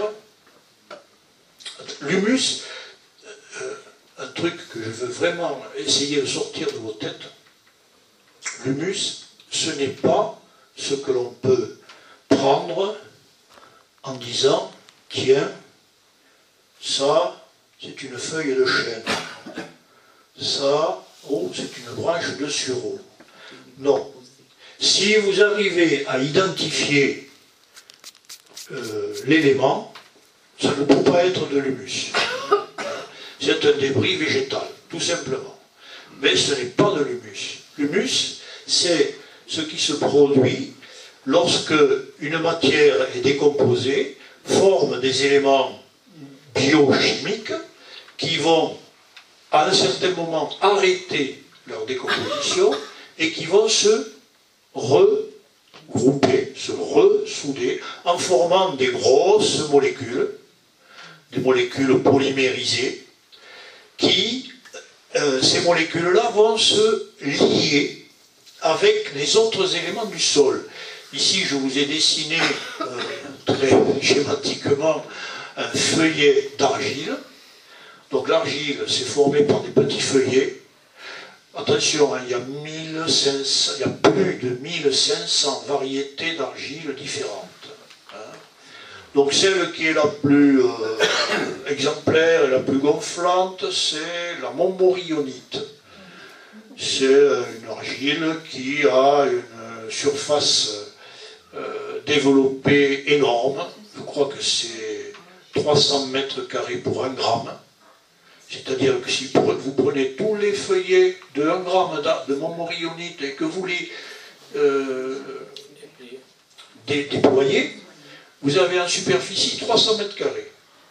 l'humus, euh, un truc que je veux vraiment essayer de sortir de vos têtes, l'humus, ce n'est pas ce que l'on peut prendre en disant, tiens, ça, c'est une feuille de chêne, ça, oh, c'est une branche de sureau. Non. Si vous arrivez à identifier euh, l'élément, ça ne peut pas être de l'humus. C'est un débris végétal, tout simplement. Mais ce n'est pas de l'humus. L'humus, c'est ce qui se produit lorsque une matière est décomposée, forme des éléments biochimiques qui vont, à un certain moment, arrêter leur décomposition et qui vont se regrouper, se ressouder en formant des grosses molécules, des molécules polymérisées, qui, euh, ces molécules-là, vont se lier avec les autres éléments du sol. ici je vous ai dessiné euh, très schématiquement un feuillet d'argile. Donc l'argile, c'est formé par des petits feuillets. Attention, hein, il y a mille cinq cents, il y a plus de mille cinq cents variétés d'argile différentes. Hein. Donc celle qui est la plus euh, exemplaire et la plus gonflante, c'est la montmorillonite. C'est une argile qui a une surface euh, développée énorme. Je crois que c'est trois cents mètres carrés pour un gramme. C'est-à-dire que si vous prenez tous les feuillets de un gramme de montmorillonite et que vous les euh, dé déployez, vous avez en superficie trois cents mètres carrés.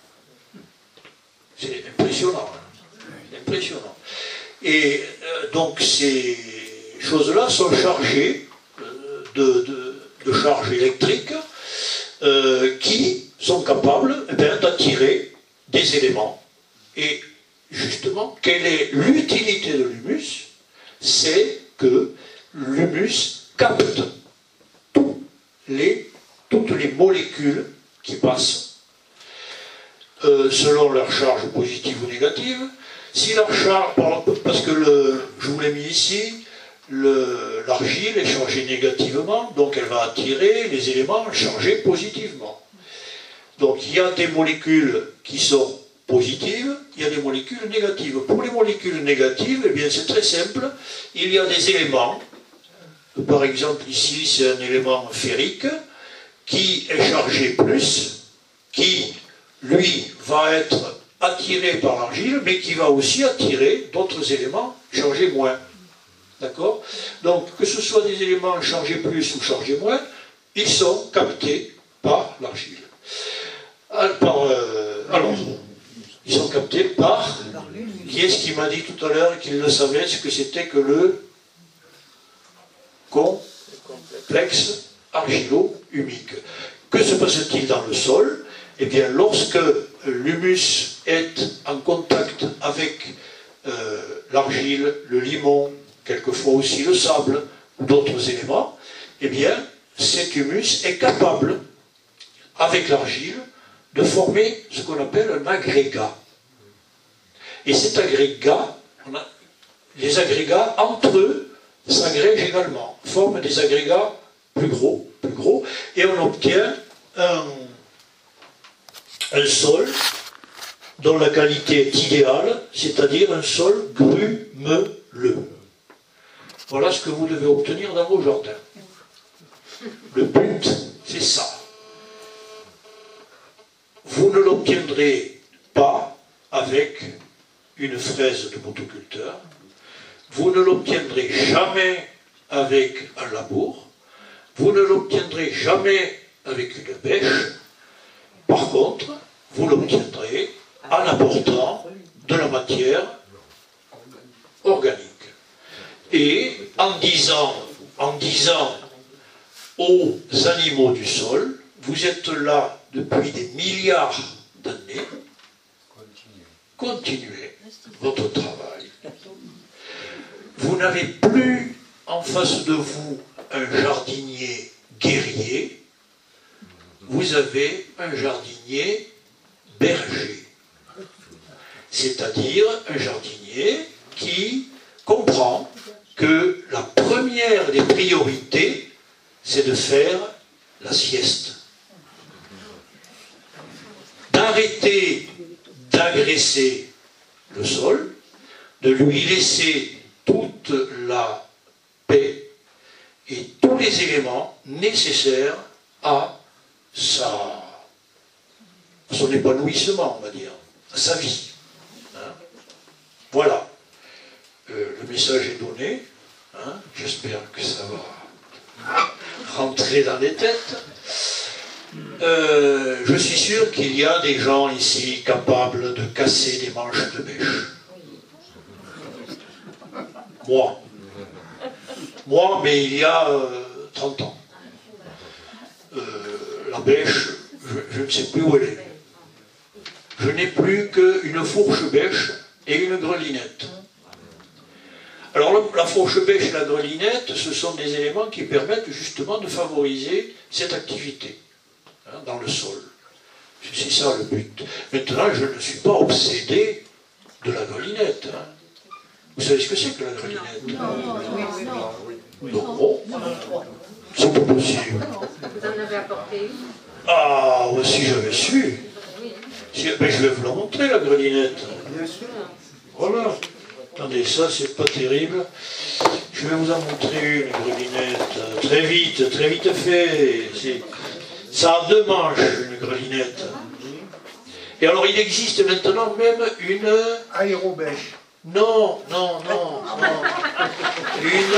C'est impressionnant. Hein. Impressionnant. Et euh, donc ces choses-là sont chargées euh, de, de, de charges électriques euh, qui sont capables eh bien, d'attirer des éléments. Et justement, quelle est l'utilité de l'humus? C'est que l'humus capte tous les, toutes les molécules qui passent euh, selon leur charge positive ou négative. Si leur charge, parce que le, je vous l'ai mis ici, l'argile est chargée négativement, donc elle va attirer les éléments chargés positivement. Donc il y a des molécules qui sont positives, il y a des molécules négatives. Pour les molécules négatives, eh bien c'est très simple, il y a des éléments, par exemple ici c'est un élément ferrique, qui est chargé plus, qui lui va être attiré par l'argile, mais qui va aussi attirer d'autres éléments chargés moins. D'accord? Donc que ce soit des éléments chargés plus ou chargés moins, ils sont captés par l'argile. Alors, euh, alors ils sont captés par... Qui est-ce qui m'a dit tout à l'heure qu'il ne savait ce que c'était que le complexe argilo-humique? Que se passe-t-il dans le sol? Eh bien, lorsque l'humus est en contact avec euh, l'argile, le limon, quelquefois aussi le sable ou d'autres éléments, eh bien, cet humus est capable, avec l'argile, de former ce qu'on appelle un agrégat. Et cet agrégat, on a, les agrégats, entre eux, s'agrègent également, forment des agrégats plus gros, plus gros, et on obtient un, un sol dont la qualité est idéale, c'est-à-dire un sol grumeleux. Voilà ce que vous devez obtenir dans vos jardins. Le but, c'est ça. Vous ne l'obtiendrez pas avec une fraise de motoculteur. Vous ne l'obtiendrez jamais avec un labour. Vous ne l'obtiendrez jamais avec une bêche. Par contre, vous l'obtiendrez en apportant de la matière organique. Et en disant, en disant aux animaux du sol, vous êtes là depuis des milliards d'années, continuez votre travail. Vous n'avez plus en face de vous un jardinier guerrier, vous avez un jardinier berger. C'est-à-dire un jardinier qui comprend que la première des priorités, c'est de faire la sieste. D'arrêter d'agresser le sol, de lui laisser toute la paix et tous les éléments nécessaires à sa, son épanouissement, on va dire, à sa vie. Hein? Voilà. Euh, le message est donné. Hein? J'espère que ça va rentrer dans les têtes. Euh, je suis sûr qu'il y a des gens ici capables de casser des manches de bêche. Moi. Moi, mais il y a euh, trente ans. Euh, la bêche, je, je ne sais plus où elle est. Je n'ai plus qu'une fourche bêche et une grelinette. Alors la, la fauche bêche et la grelinette, ce sont des éléments qui permettent justement de favoriser cette activité hein, dans le sol. C'est ça le but. Maintenant, je ne suis pas obsédé de la grelinette. Hein. Vous savez ce que c'est que la grelinette? Non, non, non. Donc bon, c'est pas possible. Vous en avez apporté une? Ah, si j'avais su. Si, ben, je vais vous la montrer, la grelinette. Bien sûr. Voilà. Attendez, ça, c'est pas terrible. Je vais vous en montrer une grelinette. Très vite, très vite fait. Ça a deux manches, une grelinette. Et alors, il existe maintenant même une... Aérobêche. Non, non, non, non. Une...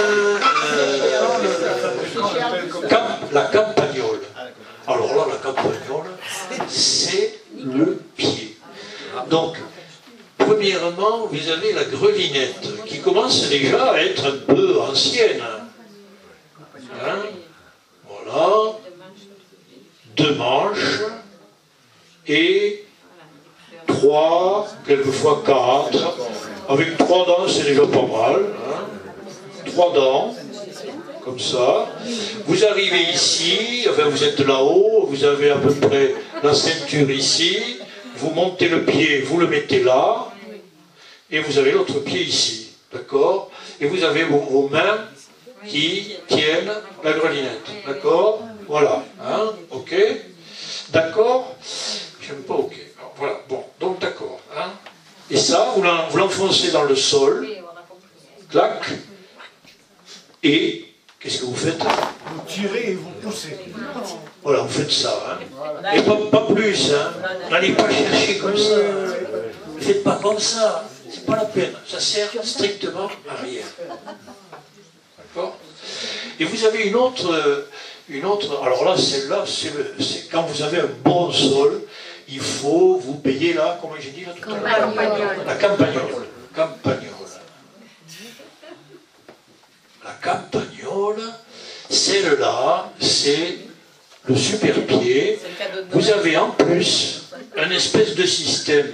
Euh, cam- la campagnole. Alors là, la campagnole, c'est le pied. Donc, premièrement, vous avez la grelinette, qui commence déjà à être un peu ancienne. Hein? Voilà. Deux manches. Et trois, quelquefois quatre. Avec trois dents, c'est déjà pas mal. Hein? Trois dents. Comme ça. Vous arrivez ici, enfin vous êtes là-haut, vous avez à peu près la ceinture ici, vous montez le pied, vous le mettez là, et vous avez l'autre pied ici, d'accord? Et vous avez vos, vos mains qui tiennent la grelinette, d'accord? Voilà, hein? Ok? D'accord? J'aime pas ok. Alors, voilà, bon, donc d'accord, hein? Et ça, vous l'enfoncez dans le sol, clac, et qu'est-ce que vous faites? Vous tirez et vous poussez. Voilà, vous faites ça. Hein. Et pas, pas plus. Hein. N'allez pas chercher comme ça. Ne faites pas comme ça. C'est pas la peine. Ça sert strictement à rien. D'accord? Et vous avez une autre, une autre. Alors là, celle-là, c'est quand vous avez un bon sol, il faut vous payer là, comment j'ai dit là tout à l'heure? La campagnole. Campagnole. La campagnole, celle-là, c'est le super pied. Vous avez en plus un espèce de système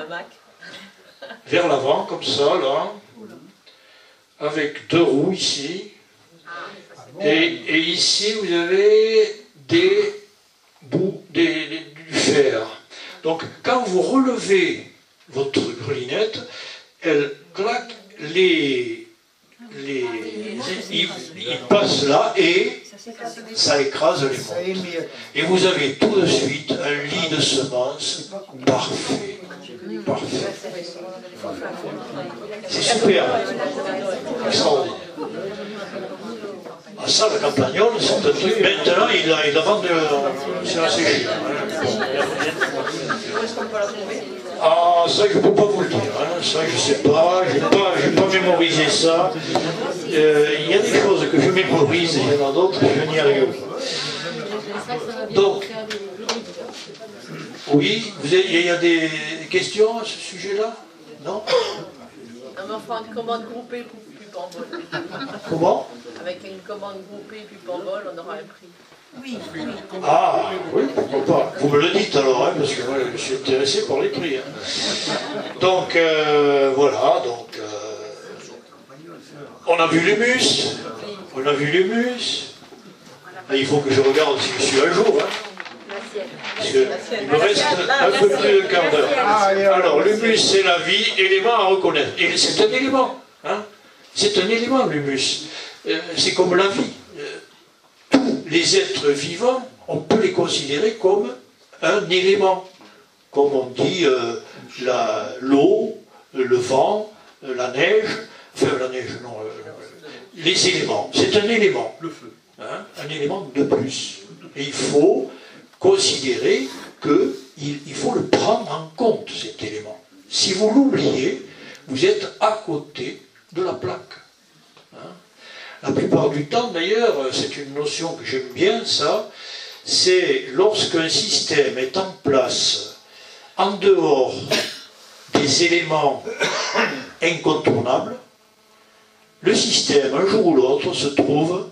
vers l'avant, comme ça, là, avec deux roues ici. Et, et ici, vous avez des bouts, des, des, du fer. Donc, quand vous relevez votre grelinette, elle claque les... Les, il, il passe là et ça écrase les montes. Et vous avez tout de suite un lit de semences parfait. Parfait. C'est super. Extraordinaire. Ah, ça, la campagnole, c'est un truc. Maintenant, il a, il a vendu. C'est assez cher. Ah, ça, je ne peux pas vous le dire. Hein. Ça, je ne sais pas. Je n'ai pas, pas mémorisé ça. Il euh, y a des choses que je mémorise et il y en a d'autres que je n'y arrive pas. Donc, oui, il y a des questions à ce sujet-là? Non? On fera une commande groupée pour Pupambol. Comment? Avec une commande groupée Pupambol, on aura un prix. Oui. Ah, oui, pourquoi pas. Vous me le dites alors, hein, parce que moi, je suis intéressé par les prix. Hein. Donc, euh, voilà, donc... Euh, on a vu l'humus. On a vu l'humus. Il faut que je regarde si je suis à jour. Hein. Parce que il me reste un peu plus de quart d'heure. Alors, l'humus, c'est la vie, élément à reconnaître. Et c'est un élément. Hein. C'est un élément, l'humus. Euh, c'est comme la vie. Tous les êtres vivants, on peut les considérer comme un élément. Comme on dit euh, l'eau, le vent, la neige, enfin la neige, non, euh, les éléments. C'est un élément. Le feu. Hein, un élément de plus. Et il faut considérer qu'il il faut le prendre en compte, cet élément. Si vous l'oubliez, vous êtes à côté de la plaque. Hein. La plupart du temps, d'ailleurs, c'est une notion que j'aime bien, ça, c'est lorsqu'un système est en place en dehors des éléments incontournables, le système, un jour ou l'autre, se trouve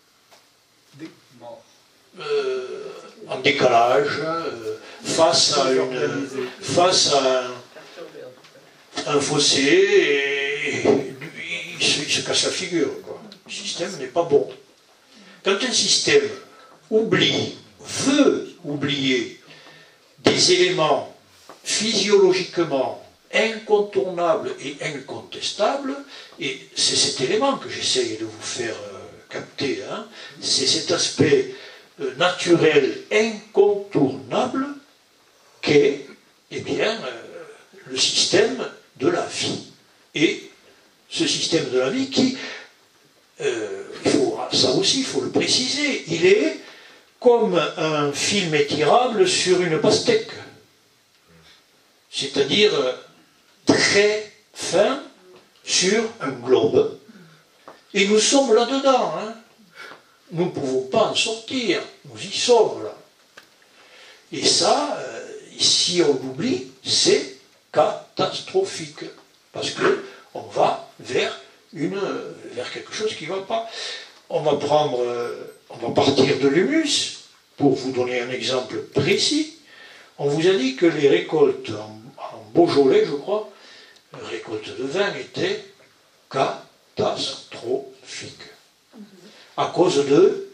euh, en décalage, euh, face à, une, face à un, un fossé, et il se, se casse la figure, quoi. Le système n'est pas bon. Quand un système oublie, veut oublier des éléments physiologiquement incontournables et incontestables, et c'est cet élément que j'essaye de vous faire euh, capter, hein, c'est cet aspect euh, naturel incontournable qu'est, eh bien, euh, le système de la vie. Et ce système de la vie qui, euh, il faut, ça aussi il faut le préciser, il est comme un film étirable sur une pastèque. C'est-à-dire euh, très fin sur un globe. Et nous sommes là-dedans. Hein. Nous ne pouvons pas en sortir. Nous y sommes là. Et ça, euh, si on l'oublie, c'est catastrophique. Parce qu'on va vers, une, vers quelque chose qui ne va pas. On va prendre, euh, on va partir de l'humus. Pour vous donner un exemple précis, on vous a dit que les récoltes en, en Beaujolais, je crois, les récoltes de vin étaient catastrophiques. À cause de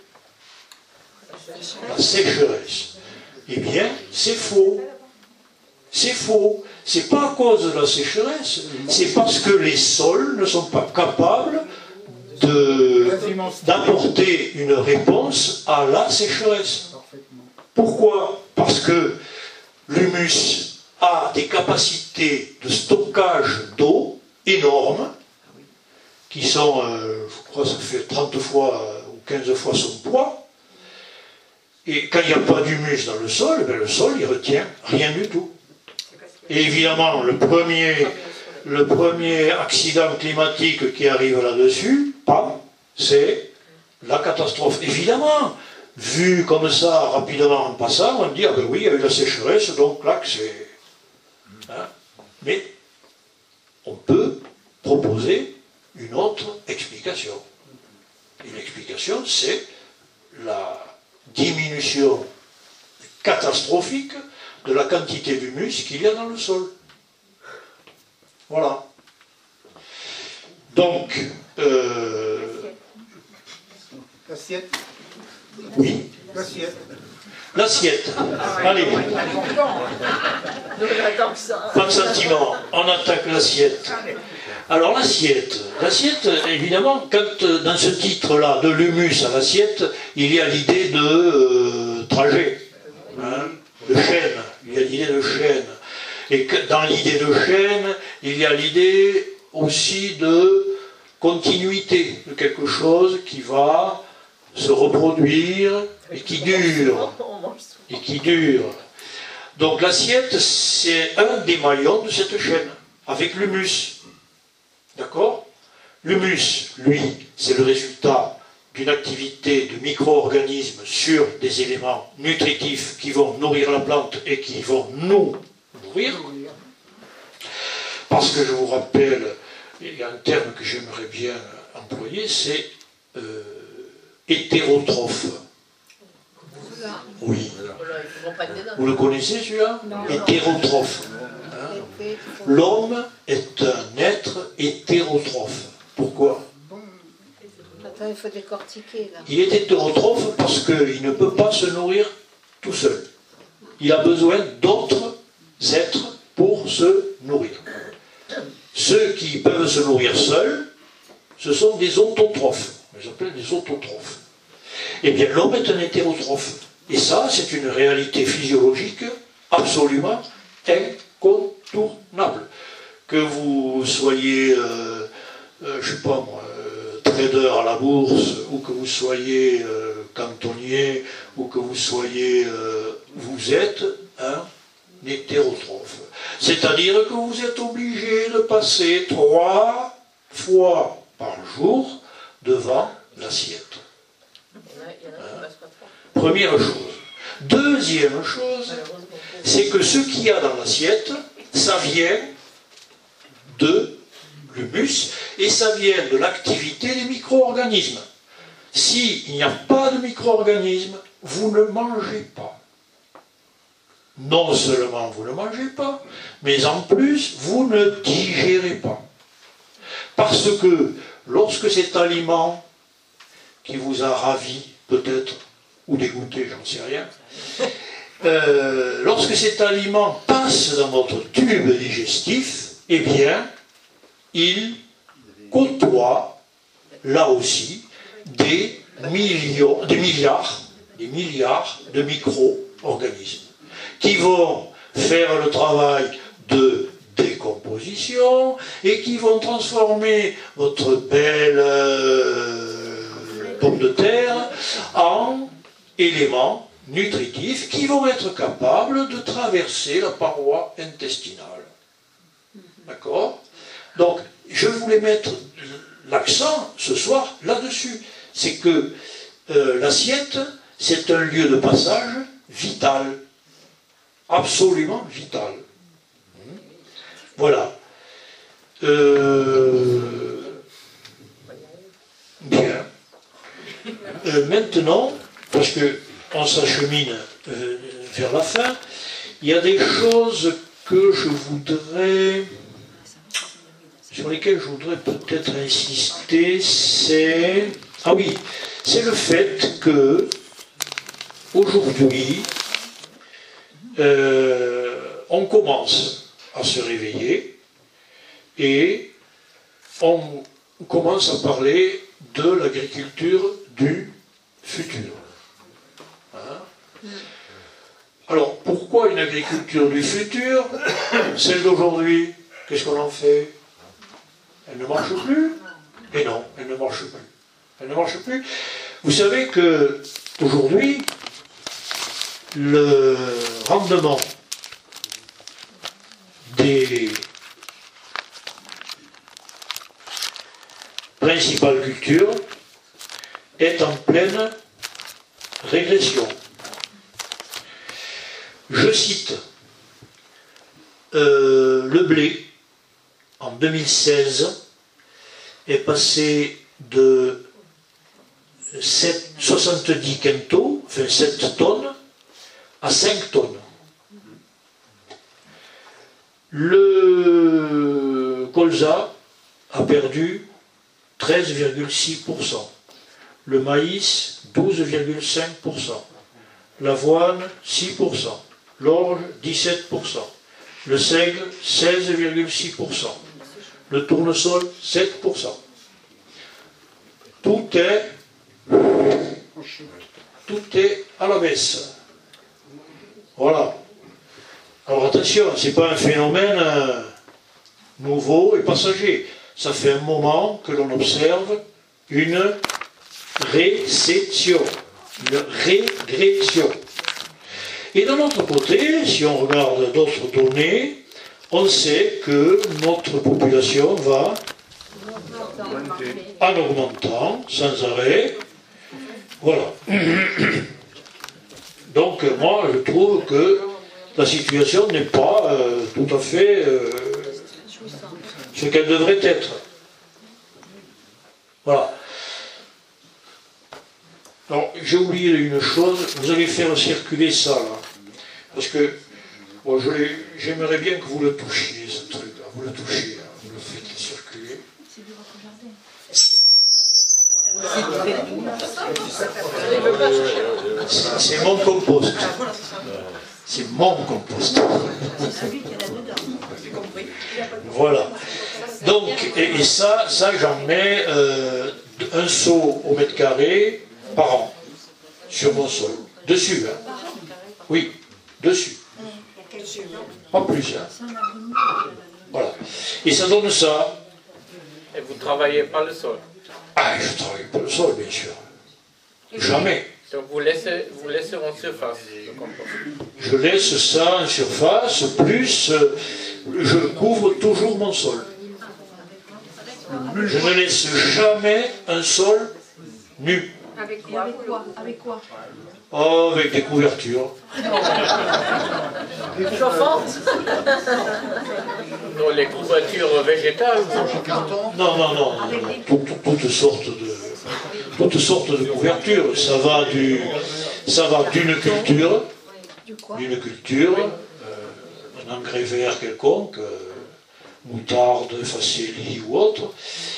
la sécheresse. Eh bien, c'est faux. C'est faux. C'est pas à cause de la sécheresse, c'est parce que les sols ne sont pas capables d'apporter une réponse à la sécheresse. Pourquoi? Parce que l'humus a des capacités de stockage d'eau énormes, qui sont, euh, je crois que ça fait trente fois ou quinze fois son poids, et quand il n'y a pas d'humus dans le sol, ben le sol il retient rien du tout. Et évidemment, le premier, le premier accident climatique qui arrive là-dessus, pam, c'est la catastrophe. Évidemment, vu comme ça, rapidement en passant, on va dire, ah ben oui, il y a eu la sécheresse, donc là, c'est... Hein? Mais on peut proposer une autre explication. Et l'explication, c'est la diminution catastrophique de la quantité d'humus qu'il y a dans le sol. Voilà. Donc, euh... l'assiette. Oui. L'assiette. L'assiette. Allez. Pas de sentiment. On attaque l'assiette. Alors l'assiette. L'assiette, évidemment, quand dans ce titre-là, de l'humus à l'assiette, il y a l'idée de euh, trajet, hein, de chaîne. Il y a l'idée de chaîne. Et que dans l'idée de chaîne, il y a l'idée aussi de continuité, de quelque chose qui va se reproduire et qui dure. Et qui dure. Donc l'assiette, c'est un des maillons de cette chaîne, avec l'humus. D'accord? L'humus, lui, c'est le résultat d'une activité de micro-organismes sur des éléments nutritifs qui vont nourrir la plante et qui vont nous nourrir. Parce que je vous rappelle, il y a un terme que j'aimerais bien employer, c'est euh, hétérotrophe. Oui. Vous le connaissez celui-là? Hétérotrophe. Hein? L'homme est un être hétérotrophe. Pourquoi? Attends, il faut décortiquer là. Il est hétérotrophe parce qu'il ne peut pas se nourrir tout seul. Il a besoin d'autres êtres pour se nourrir. Ceux qui peuvent se nourrir seuls, ce sont des autotrophes. On les appelle des autotrophes. Eh bien, l'homme est un hétérotrophe. Et ça, c'est une réalité physiologique absolument incontournable. Que vous soyez, euh, euh, je ne sais pas moi, euh, trader à la bourse, ou que vous soyez euh, cantonnier, ou que vous soyez, euh, vous êtes un hétérotrophe. C'est-à-dire que vous êtes obligé de passer trois fois par jour devant l'assiette. Première chose. Deuxième chose, c'est que ce qu'il y a dans l'assiette, ça vient de l'humus et ça vient de l'activité des micro-organismes. S'il n'y a pas de micro-organismes, vous ne mangez pas. Non seulement vous ne mangez pas, mais en plus, vous ne digérez pas. Parce que lorsque cet aliment qui vous a ravi, peut-être, ou dégoûté, j'en sais rien, euh, lorsque cet aliment passe dans votre tube digestif, eh bien, il côtoie, là aussi, des millions, des milliards, des milliards de micro-organismes qui vont faire le travail de décomposition et qui vont transformer votre belle euh, pomme de terre en éléments nutritifs qui vont être capables de traverser la paroi intestinale. D'accord? Donc, je voulais mettre l'accent ce soir là-dessus. C'est que euh, l'assiette, c'est un lieu de passage vital. Absolument vital. Voilà. Euh, bien. Euh, maintenant, parce qu'on s'achemine euh, vers la fin, il y a des choses que je voudrais, sur lesquelles je voudrais peut-être insister, c'est... Ah oui, c'est le fait que, aujourd'hui, euh, on commence à se réveiller et on commence à parler de l'agriculture du futur. Hein? Alors, pourquoi une agriculture du futur? Celle d'aujourd'hui, qu'est-ce qu'on en fait? Elle ne marche plus? Et non, elle ne marche plus. Elle ne marche plus. Vous savez que aujourd'hui, le rendement des principales cultures est en pleine régression. Je cite euh, le blé en deux mille seize est passé de sept, soixante-dix quintaux, enfin sept tonnes, à cinq tonnes. Le colza a perdu treize virgule six pour cent. Le maïs, douze virgule cinq pour cent. L'avoine, six pour cent. L'orge, dix-sept pour cent. Le seigle, seize virgule six pour cent. Le tournesol, sept pour cent. Tout est, tout est à la baisse. Voilà. Alors attention, ce n'est pas un phénomène euh, nouveau et passager. Ça fait un moment que l'on observe une récession, une régression. Et d'un autre côté, si on regarde d'autres données, on sait que notre population va en augmentant sans arrêt. Voilà. Donc moi, je trouve que la situation n'est pas euh, tout à fait euh, ce qu'elle devrait être. Voilà. Alors, j'ai oublié une chose, vous allez faire circuler ça, là. Parce que, bon, j'aimerais bien que vous le touchiez, ce truc-là. Vous le touchez, hein, vous le faites circuler. C'est mon compost. C'est mon compost. Voilà. Donc, et, et ça, ça j'en mets euh, un seau au mètre carré par an sur mon sol. Dessus, hein. Oui, dessus. Pas plus, hein. Voilà. Et ça donne ça. Et vous ne travaillez pas le sol? Ah, je travaille pas le sol, bien sûr. Jamais. Donc vous laissez, vous laissez en surface le compost? Je laisse ça en surface, plus euh, je couvre toujours mon sol. Je ne laisse jamais un sol nu. Avec quoi? Avec quoi? Avec quoi? Oh, avec des couvertures. Chauffantes? Non, les couvertures végétales? Non, non, non. Toutes, toutes sortes de, toutes sortes de couvertures. Ça va du, ça va d'une culture, d'une culture, euh, un engrais vert quelconque, euh, moutarde, facélie ou autre,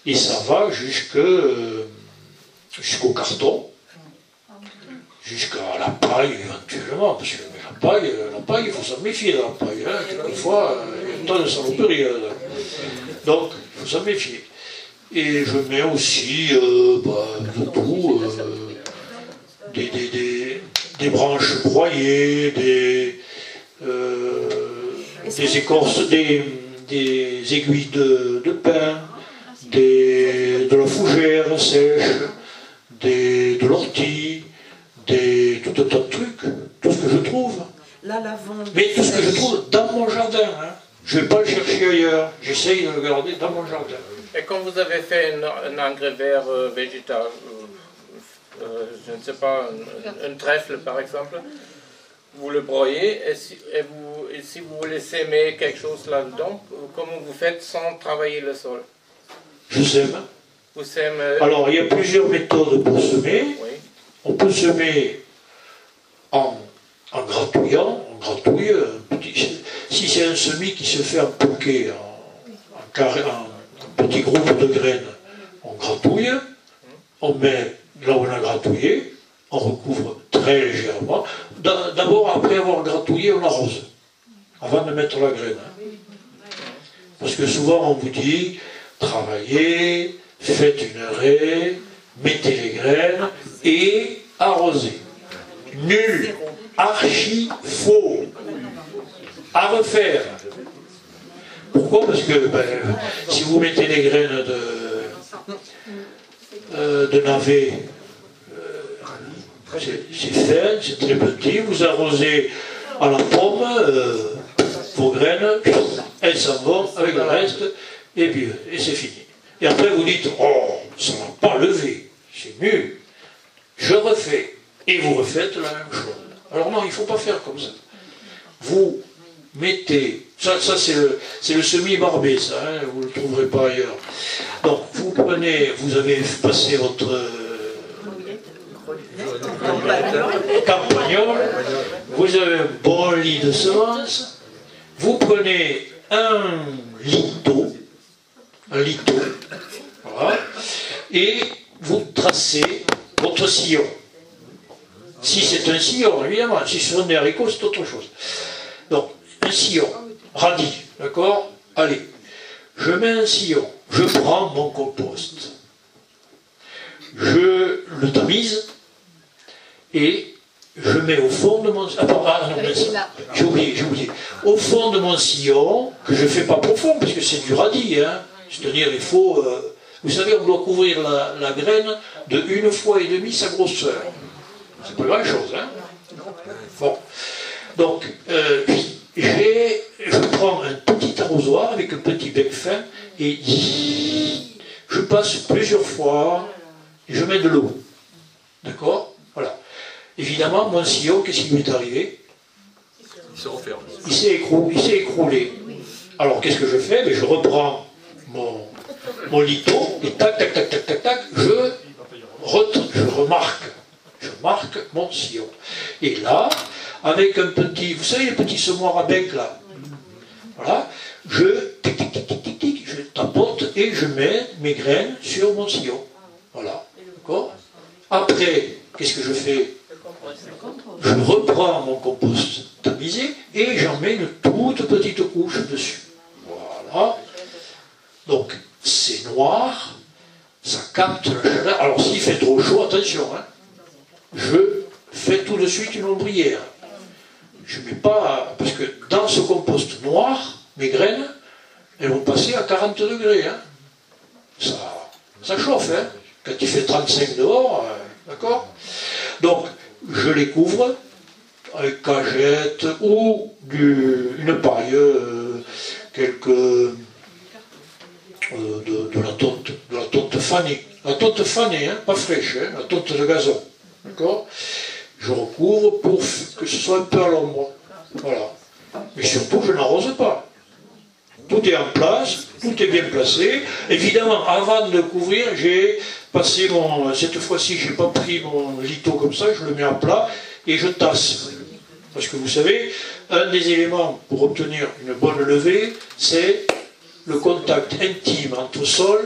Et ça va jusque, euh, jusqu'au carton, jusqu'à la paille éventuellement, parce que la paille, la paille, il faut s'en méfier de la paille, hein. Quelquefois, il y a tant de saloperies là. Donc, il faut s'en méfier. Et je mets aussi euh, bah, de tout, euh, des, des, des, des branches broyées, des, euh, des écorces, des, des aiguilles de, de pin, des, de la fougère sèche, des, de l'ortie, des, tout un tas de trucs, tout ce que je trouve. La lavande. Mais tout ce que je trouve dans mon jardin, hein. Je ne vais pas le chercher ailleurs, j'essaye de le garder dans mon jardin. Et quand vous avez fait un, un engrais vert euh, végétal, euh, euh, je ne sais pas, un, un trèfle par exemple, vous le broyez, et si, et vous, et si vous voulez s'aimer quelque chose là-dedans, comment vous faites sans travailler le sol? Je sème. Vous sèmez... Alors, il y a plusieurs méthodes pour semer. Oui. On peut semer en, en gratouillant, on gratouille, un petit, si c'est un semis qui se fait en poquet, en, en, carré, en petit groupe de graines, on gratouille, on met là où on a gratouillé, on recouvre très légèrement. D'abord, après avoir gratouillé, on arrose, avant de mettre la graine. Parce que souvent, on vous dit, travaillez, faites une raie, mettez les graines et arrosez. Nul, archi faux. À refaire. Pourquoi? Parce que ben, si vous mettez les graines de, euh, de navet, euh, c'est fin, c'est très petit, vous arrosez à la pomme, euh, vos graines, elles s'en vont avec le reste, et puis et c'est fini. Et après vous dites, oh, ça n'a pas levé, c'est nul, je refais, et vous refaites la même chose. Alors non, il ne faut pas faire comme ça. Vous mettez, ça, ça c'est le, le semi-barbé, ça, hein, vous ne le trouverez pas ailleurs. Donc vous prenez, vous avez passé votre euh, campagnol, vous avez un bon lit de semences, vous prenez un litot, un litot, voilà, et vous tracez votre sillon. Si c'est un sillon, évidemment, si ce sont des haricots, c'est autre chose. Donc, un sillon, radis, d'accord? Allez, je mets un sillon, je prends mon compost, je le tamise, et je mets au fond de mon... Ah, ah non, j'ai oublié, j'ai oublié. Au fond de mon sillon, que je ne fais pas profond, parce que c'est du radis, hein. C'est-à-dire, il faut... Euh, vous savez, on doit couvrir la, la graine de une fois et demie sa grosseur. C'est pas grand-chose, hein. Bon. Donc, euh, je prends un petit arrosoir avec un petit bec fin et je passe plusieurs fois et je mets de l'eau. D'accord? Voilà. Évidemment, mon sillon, qu'est-ce qui lui est arrivé? Il se referme. Il s'est écroulé, écroulé. Alors, qu'est-ce que je fais? Ben, je reprends mon, mon litot et tac, tac, tac, tac, tac, tac, je, je remarque. Je marque mon sillon. Et là, avec un petit, vous savez les petits semoirs à bec là, voilà, je tic, tic, tic, tic, tic, je tapote et je mets mes graines sur mon sillon. Voilà, d'accord? Après, qu'est-ce que je fais? Je reprends mon compost tamisé et j'en mets une toute petite couche dessus. Voilà. Donc, c'est noir, ça capte la chaleur. Alors, s'il fait trop chaud, attention, hein. Je fais tout de suite une ombrière. Je ne mets pas... Parce que dans ce compost noir, mes graines, elles vont passer à quarante degrés. Hein. Ça, ça chauffe, hein. Quand il fait trente-cinq dehors, euh, d'accord? Donc, je les couvre avec cagette ou du, une paille, euh, quelques... Euh, de, de la tonte, de la tonte fanée. La tonte fanée, hein, pas fraîche, hein, la tonte de gazon. D'accord? Je recouvre pour que ce soit un peu à l'ombre. Voilà. Mais surtout, je n'arrose pas. Tout est en place, tout est bien placé. Évidemment, avant de couvrir, j'ai passé mon... Cette fois-ci, je n'ai pas pris mon litot comme ça, je le mets à plat et je tasse. Parce que vous savez, un des éléments pour obtenir une bonne levée, c'est le contact intime entre sol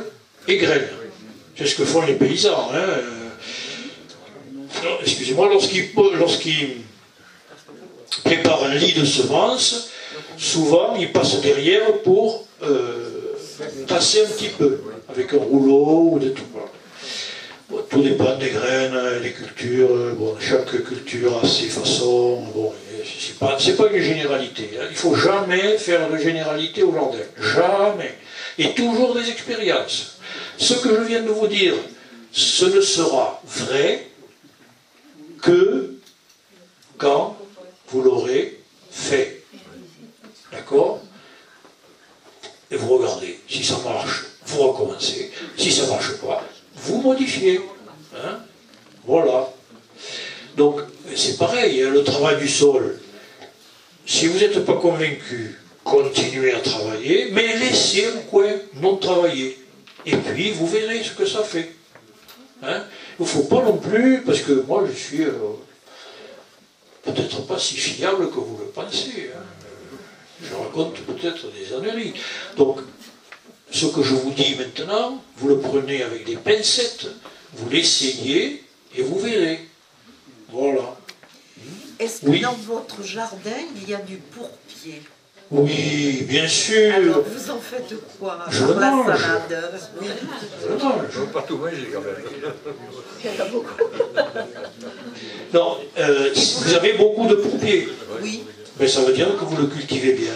et graines. C'est ce que font les paysans. Hein. Excusez-moi, lorsqu'ils lorsqu'ils préparent un lit de semences, souvent ils passent derrière pour euh, tasser un petit peu, avec un rouleau ou des trucs. Voilà. Bon, tout dépend des graines, des cultures. Bon, chaque culture a ses façons. Bon, c'est pas, c'est pas une généralité. Hein. Il ne faut jamais faire de généralité au jardin. Jamais. Et toujours des expériences. Ce que je viens de vous dire, ce ne sera vrai que quand vous l'aurez fait. D'accord? Et vous regardez. Si ça marche, vous recommencez. Si ça ne marche pas, vous modifiez. Hein? Voilà. Donc, c'est pareil, hein, le travail du sol. Si vous n'êtes pas convaincu, continuez à travailler, mais laissez un coin non travaillé. Et puis, vous verrez ce que ça fait. Hein? Il ne faut pas non plus, parce que moi, je suis euh, peut-être pas si fiable que vous le pensez. Hein. Je raconte peut-être des âneries. Donc, ce que je vous dis maintenant, vous le prenez avec des pincettes, vous l'essayez et vous verrez. Voilà. Est-ce que oui. Dans votre jardin, il y a du pourpier? Oui, bien sûr. Alors, vous en faites quoi? Je Pour la mange. salade? Oui. Je mange. Je ne veux pas tout manger quand même. Il y en a beaucoup. Non, euh, vous avez beaucoup de pourpier. Oui. Mais ça veut dire que vous le cultivez bien.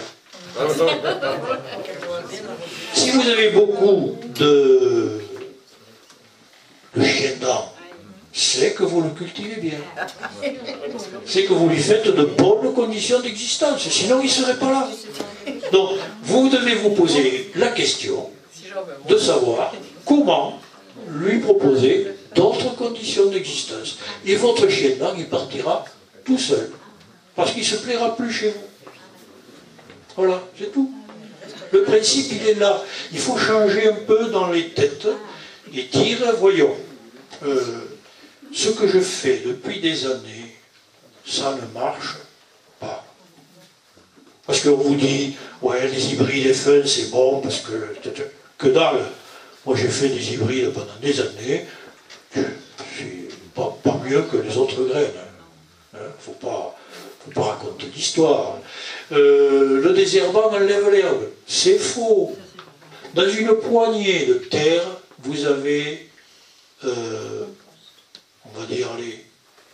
Si vous avez beaucoup de, de chien dents, c'est que vous le cultivez bien. C'est que vous lui faites de bonnes conditions d'existence, sinon il ne serait pas là. Donc, vous devez vous poser la question de savoir comment lui proposer d'autres conditions d'existence. Et votre chien dent, il partira tout seul. Parce qu'il ne se plaira plus chez vous. Voilà, c'est tout. Le principe, il est là. Il faut changer un peu dans les têtes et dire, voyons, euh, ce que je fais depuis des années, ça ne marche pas. Parce qu'on vous dit, ouais, les hybrides F un, c'est bon, parce que... Que dalle. Moi, j'ai fait des hybrides pendant des années, c'est pas, pas mieux que les autres graines. Il ne faut pas... faut pas raconter l'histoire. Euh, le désherbant enlève l'herbe. C'est faux. Dans une poignée de terre, vous avez, euh, on va dire, allez,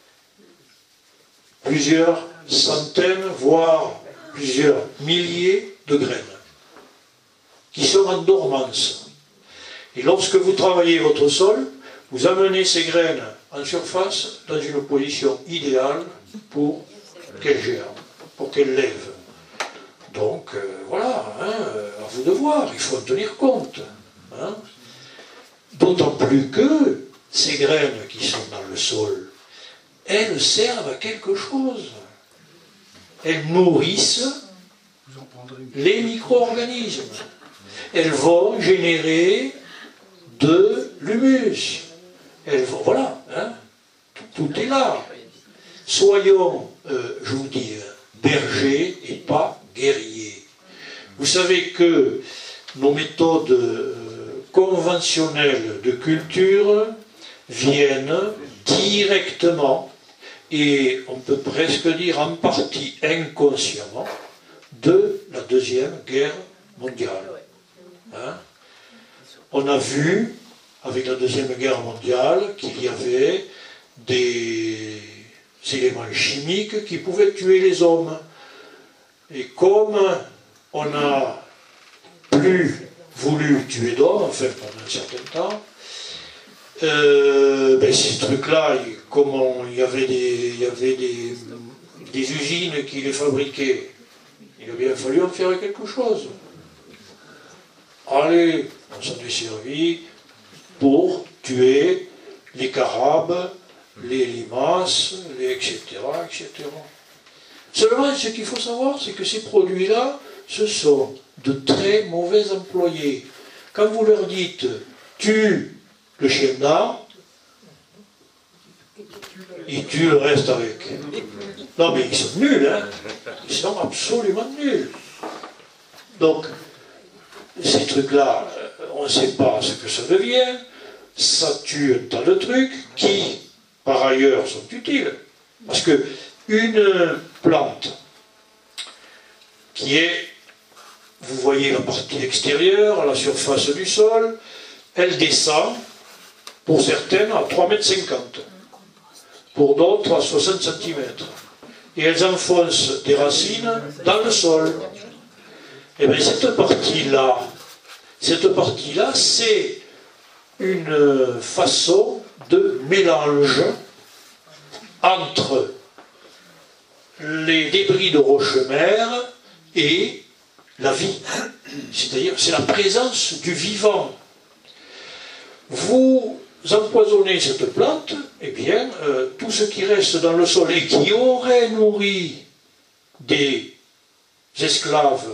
plusieurs centaines, voire plusieurs milliers de graines qui sont en dormance. Et lorsque vous travaillez votre sol, vous amenez ces graines en surface dans une position idéale pour qu'elle germe, pour qu'elle lève. Donc, euh, voilà, hein, à vous de voir, il faut en tenir compte. Hein. D'autant plus que ces graines qui sont dans le sol, elles servent à quelque chose. Elles nourrissent les micro-organismes. Elles vont générer de l'humus. Elles vont, voilà, hein, tout est là. Soyons, euh, je vous dis, bergers et pas guerriers. Vous savez que nos méthodes euh, conventionnelles de culture viennent directement, et on peut presque dire en partie inconsciemment, de la Deuxième Guerre mondiale. Hein? On a vu, avec la Deuxième Guerre mondiale, qu'il y avait des éléments chimiques qui pouvaient tuer les hommes. Et comme on n'a plus voulu tuer d'hommes, enfin pendant un certain temps, euh, ben ces trucs-là, comme on, il y avait, des, il y avait des, des usines qui les fabriquaient, il a bien fallu en faire quelque chose. Allez, on s'en est servi pour tuer les carabes, les limaces, les et cetera, et cetera. Seulement, ce qu'il faut savoir, c'est que ces produits-là, ce sont de très mauvais employés. Quand vous leur dites « tue le chien dent », ils tuent le reste avec. Non, mais ils sont nuls, hein. Ils sont absolument nuls. Donc, ces trucs-là, on ne sait pas ce que ça devient, ça tue un tas de trucs qui, par ailleurs, sont utiles. Parce que une plante qui est, vous voyez la partie extérieure, à la surface du sol, elle descend, pour certaines, à trois mètres cinquante, pour d'autres à soixante centimètres. Et elles enfoncent des racines dans le sol. Et bien cette partie-là, cette partie-là, c'est une façon de mélange entre les débris de roche-mère et la vie. C'est-à-dire, c'est la présence du vivant. Vous empoisonnez cette plante, eh bien, euh, tout ce qui reste dans le sol et qui aurait nourri des esclaves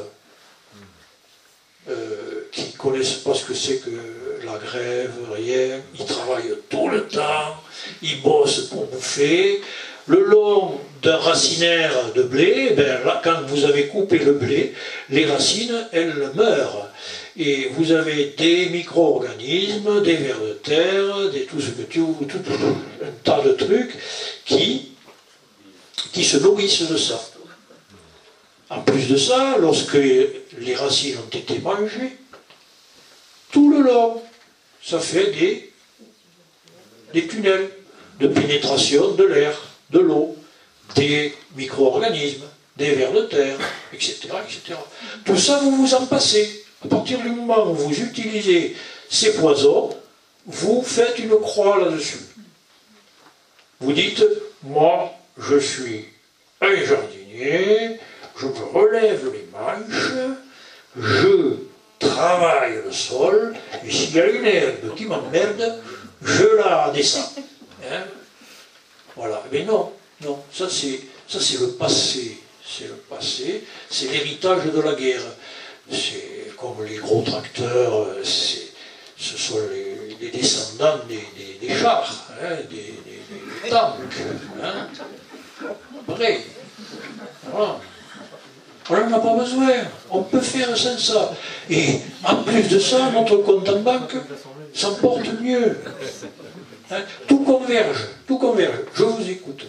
euh, qui ne connaissent pas ce que c'est que la grève, rien, ils travaillent tout le temps, ils bossent pour bouffer. Le long d'un racinaire de blé, ben là, quand vous avez coupé le blé, les racines, elles meurent. Et vous avez des micro-organismes, des vers de terre, des, tout ce que tu, tout, tout, un tas de trucs qui, qui se nourrissent de ça. En plus de ça, lorsque les racines ont été mangées, tout le long, ça fait des, des tunnels de pénétration de l'air, de l'eau, des micro-organismes, des vers de terre, et cetera, et cetera. Tout ça, vous vous en passez. À partir du moment où vous utilisez ces poisons, vous faites une croix là-dessus. Vous dites, moi, je suis un jardinier, je me relève les manches, je travaille le sol, et s'il y a une herbe qui m'emmerde, je la descends. Hein? Voilà. Mais non, non, ça c'est ça c'est le passé. C'est le passé, c'est l'héritage de la guerre. C'est comme les gros tracteurs, ce sont les, les descendants des, des, des chars, hein, des, des, des tanks. Hein. Vrai. Voilà. On n'en a pas besoin. On peut faire sans ça. Et en plus de ça, notre compte en banque s'en porte mieux. Hein. Tout converge. Tout converge. Je vous écoute.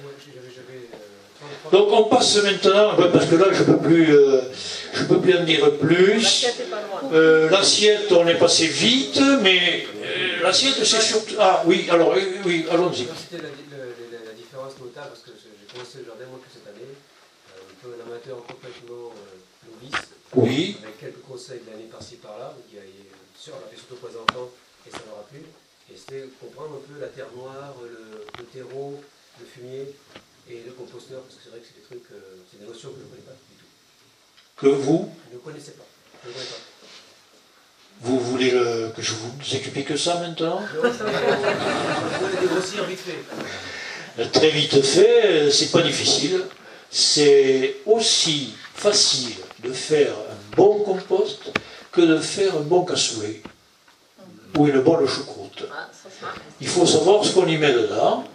Donc on passe maintenant, parce que là je ne peux plus, euh, je peux plus en dire plus. Euh, l'assiette, on est passé vite, mais euh, l'assiette c'est surtout... Ah oui, alors euh, oui, allons-y. C'était la, la, la différence notable, parce que j'ai commencé le jardin moi que cette année, euh, un peu un amateur complètement euh, novice, oui. Avec quelques conseils de l'année par-ci par-là, on l'a fait surtout pour les enfants, et ça leur a plu. Et c'était comprendre un peu la terre noire, le, le terreau, le fumier. Et le composteur, parce que c'est vrai que c'est des trucs, euh, c'est des notions que je ne connais pas du tout. Que vous Je ne connaissais pas. Je ne connais pas. Vous voulez le, que je vous explique que ça maintenant? Non, ça va. Je vais dégrossir vite fait. Très vite fait, c'est pas difficile. C'est aussi facile de faire un bon compost que de faire un bon cassoulet ou une bonne choucroute. Il faut savoir ce qu'on y met dedans.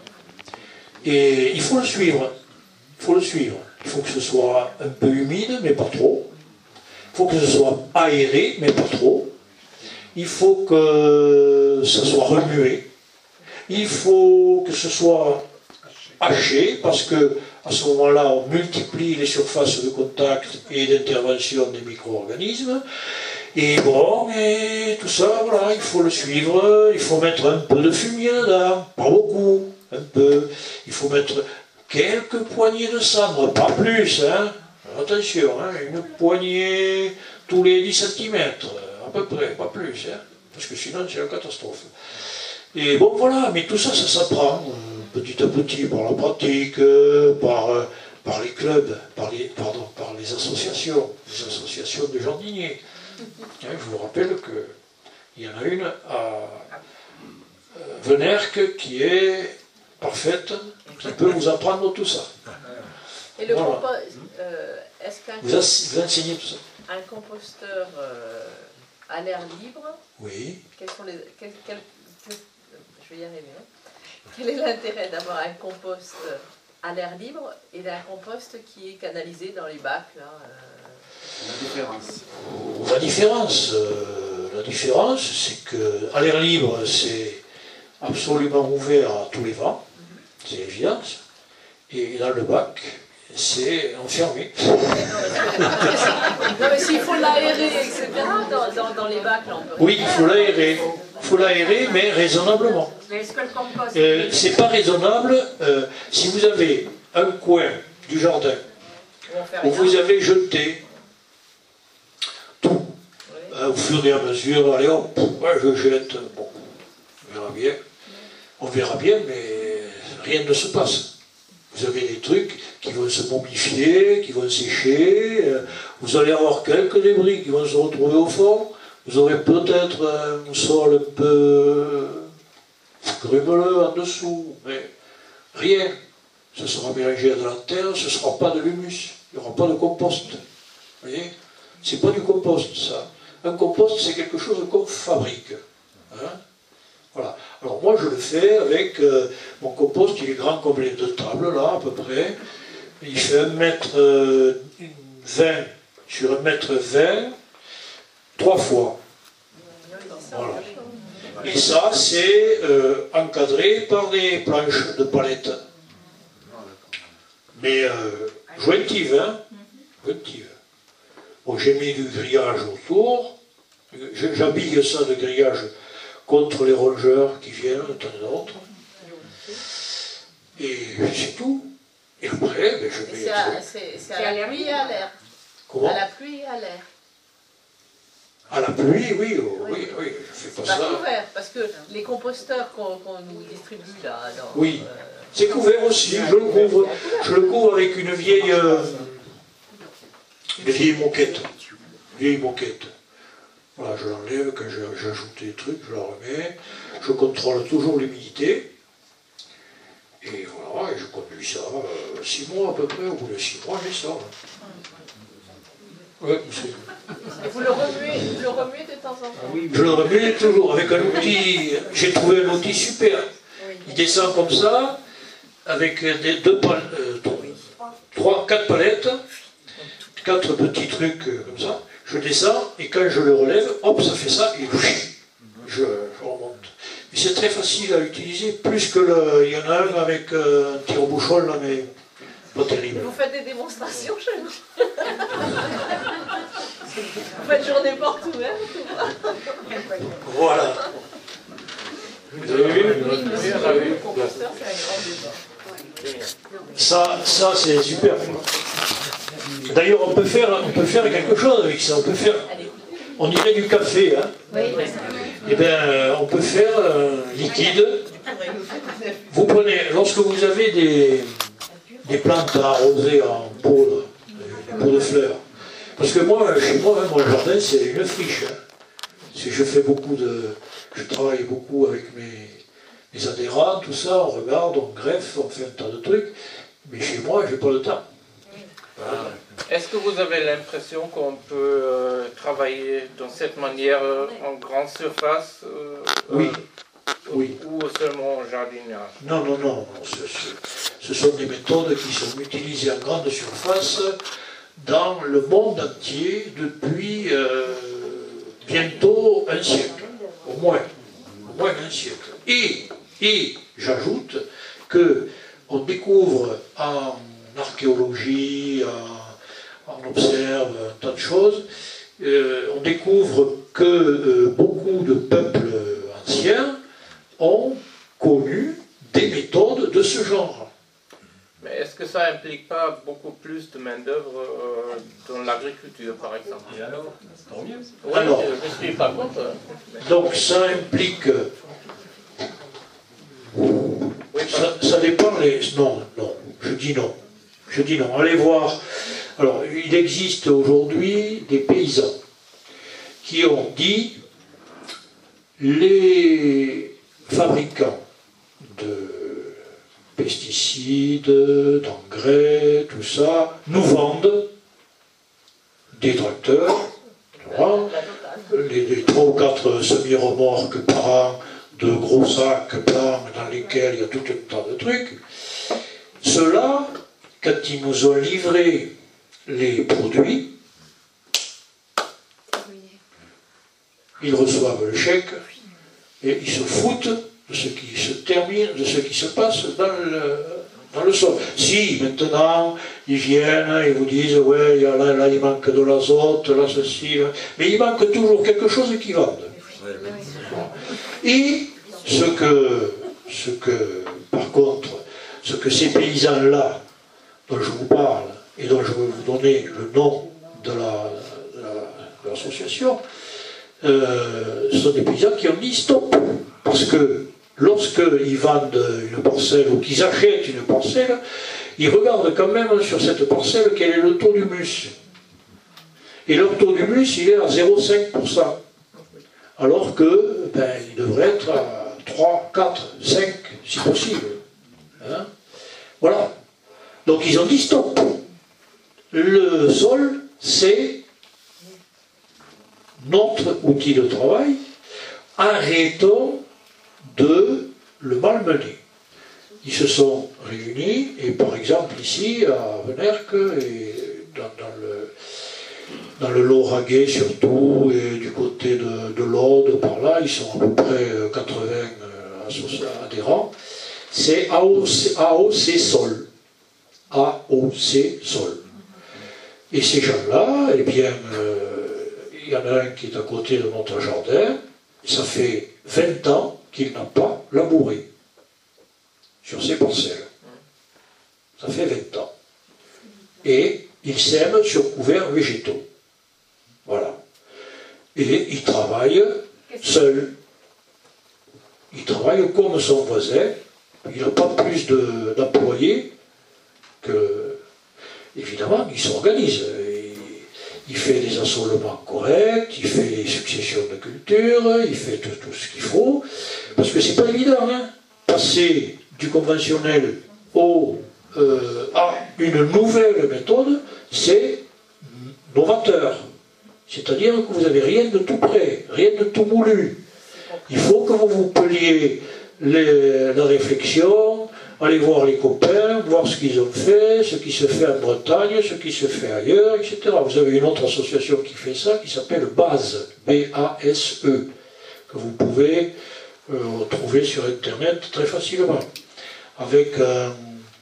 Et il faut le suivre, il faut le suivre. Il faut que ce soit un peu humide, mais pas trop. Il faut que ce soit aéré, mais pas trop. Il faut que ce soit remué. Il faut que ce soit haché, parce que à ce moment-là, on multiplie les surfaces de contact et d'intervention des micro-organismes. Et bon, et tout ça, voilà, il faut le suivre. Il faut mettre un peu de fumier dedans, pas beaucoup. Un peu, il faut mettre quelques poignées de cendre, pas plus, hein. Attention, hein, une poignée tous les dix centimètres, à peu près, pas plus, hein, parce que sinon c'est une catastrophe. Et bon voilà, mais tout ça, ça s'apprend euh, petit à petit par la pratique, euh, par, euh, par les clubs, par les, pardon, par les associations, les associations de jardiniers. Hein, je vous rappelle qu'il y en a une à euh, Venerque qui est parfaite, qui peut vous apprendre tout ça. Et le voilà. compost, euh, est-ce qu'un vous, vous enseignez tout ça? Un composteur euh, à l'air libre, oui. Quels sont les, quel, quel, quel, je vais y arriver. Hein. Quel est l'intérêt d'avoir un compost à l'air libre et d'un compost qui est canalisé dans les bacs là, euh... La différence. La différence, euh, la différence, c'est qu'à l'air libre, c'est absolument ouvert à tous les vents, c'est évident. Et dans le bac, c'est enfermé. Non, mais s'il faut l'aérer, et cetera, dans, dans, dans les bacs, là, on peut... Oui, il faut l'aérer. Il faut l'aérer, mais raisonnablement. Mais est-ce que le compost... Euh, c'est pas raisonnable euh, si vous avez un coin du jardin où vous avez jeté tout, euh, au fur et à mesure, allez hop, ouais, je jette, bon, on verra bien. On verra bien, mais rien ne se passe. Vous avez des trucs qui vont se momifier, qui vont sécher, euh, vous allez avoir quelques débris qui vont se retrouver au fond, vous aurez peut-être un sol un peu grumeleux en dessous, mais rien. Ça sera mélangé à de la terre, ce ne sera pas de l'humus, il n'y aura pas de compost. Vous voyez? C'est pas du compost, ça. Un compost, c'est quelque chose qu'on fabrique. Hein? Voilà. Alors moi, je le fais avec euh, mon compost, il est grand comme les deux tables, là, à peu près. Il fait un mètre vingt sur un mètre vingt, trois fois. Voilà. Et ça, c'est euh, encadré par des planches de palettes. Mais euh, jointives, hein. Jointives. Bon, j'ai mis du grillage autour. J'habille ça de grillage contre les rongeurs qui viennent de temps en temps. Et c'est tout. Et après, ben, je mets... C'est à la pluie et à l'air. Comment? À la pluie et à l'air. À la pluie, oui, oh, oui, oui, je fais pas ça. C'est pas couvert, parce que les composteurs qu'on qu'on nous distribue là... Dans, oui, euh, c'est couvert aussi, je le couvre. Je le couvre avec une vieille... Euh, une vieille moquette. Une vieille moquette. Voilà, je l'enlève quand j'ajoute des trucs, je la remets. Je contrôle toujours l'humidité. Et voilà, et je conduis ça euh, six mois à peu près. Au bout de six mois, j'ai ça. Ouais, et vous le remuez, vous le remuez de temps en temps? Oui, je le remue toujours avec un outil. J'ai trouvé un outil super. Oui. Il descend comme ça, avec des, deux pal euh, trois, quatre palettes, quatre petits trucs euh, comme ça. Je descends et quand je le relève, hop, ça fait ça et je, je remonte. Mais c'est très facile à utiliser, plus que le. Il y en a un avec euh, un tire-bouchon là, mais pas terrible. Vous faites des démonstrations chez nous? Vous faites journée porte ouverte ou... Voilà. Vous avez vu? Le composteur, c'est un grand débat. Ça, ça c'est super. D'ailleurs, on peut faire, on peut faire quelque chose avec ça. On peut faire, on dirait du café, hein. Oui. Eh bien, on peut faire un liquide. Vous prenez, lorsque vous avez des, des plantes à arroser en pot, des pots de fleurs. Parce que moi, chez moi, hein, mon jardin, c'est une friche. Hein. Si je fais beaucoup de, je travaille beaucoup avec mes, mes adhérents, tout ça. On regarde, on greffe, on fait un tas de trucs. Mais chez moi, j'ai pas le temps. Voilà. Est-ce que vous avez l'impression qu'on peut euh, travailler de cette manière euh, en grande surface euh, Oui. Euh, oui. Ou seulement en jardinage? Non, non, non. Ce, ce, ce sont des méthodes qui sont utilisées en grande surface dans le monde entier depuis euh, bientôt un siècle. Au moins. Au moins un siècle. Et, et j'ajoute que on découvre en archéologie, en, on observe un tas de choses, euh, on découvre que euh, beaucoup de peuples anciens ont connu des méthodes de ce genre. Mais est-ce que ça implique pas beaucoup plus de main-d'œuvre euh, dans l'agriculture, par exemple? Et alors, tant mieux. Oui, alors, je ne suis pas contre. Donc ça implique... Oui, ça, ça dépend les... Non, non, je dis non. Je dis non. Allez voir. Alors, il existe aujourd'hui des paysans qui ont dit les fabricants de pesticides, d'engrais, tout ça, nous vendent des tracteurs, voilà, les, les trois ou quatre semi-remorques par an, de gros sacs blancs dans lesquels il y a tout un tas de trucs. Ceux-là, quand ils nous ont livré les produits, ils reçoivent le chèque et ils se foutent de ce qui se termine, de ce qui se passe dans le, dans le sol. Si maintenant ils viennent et vous disent ouais, là, là il manque de l'azote, là ceci, là, mais il manque toujours quelque chose qui vendent. Et ce que, ce que, par contre, ce que ces paysans-là, dont je vous parle, et dont je vais vous donner le nom de l'association, la, euh, ce sont des paysans qui ont dit stop. Parce que lorsqu'ils vendent une parcelle ou qu'ils achètent une parcelle, ils regardent quand même sur cette parcelle quel est le taux d'humus. Et leur taux d'humus, il est à zéro virgule cinq pour cent. Alors que, ben, il devrait être à trois, quatre, cinq, si possible. Hein? Voilà. Donc ils ont dit stop. Le sol, c'est notre outil de travail. Arrêtons de le malmener. Ils se sont réunis, et par exemple ici, à Venerque, et dans, dans le... dans le Lauragais surtout, et du côté de, de l'Aude, par là, ils sont à peu près quatre-vingts adhérents, c'est A O C Sol. A O C Sol. Et ces gens-là, eh bien, euh, il y en a un qui est à côté de notre jardin, ça fait vingt ans qu'il n'a pas labouré sur ses parcelles. Ça fait vingt ans. Et il sème sur couverts végétaux. Voilà. Et il travaille seul. Il travaille comme son voisin. Il n'a pas plus d'employés que... Évidemment, il s'organise. Il, il fait des assolements corrects, il fait les successions de culture, il fait tout, tout ce qu'il faut. Parce que c'est pas évident, hein. Passer du conventionnel au, euh, à une nouvelle méthode, c'est novateur. C'est-à-dire que vous n'avez rien de tout prêt, rien de tout moulu. Il faut que vous vous peliez les, la réflexion, aller voir les copains, voir ce qu'ils ont fait, ce qui se fait en Bretagne, ce qui se fait ailleurs, et cetera. Vous avez une autre association qui fait ça, qui s'appelle BASE, B A S E, que vous pouvez euh, trouver sur Internet très facilement. Avec un,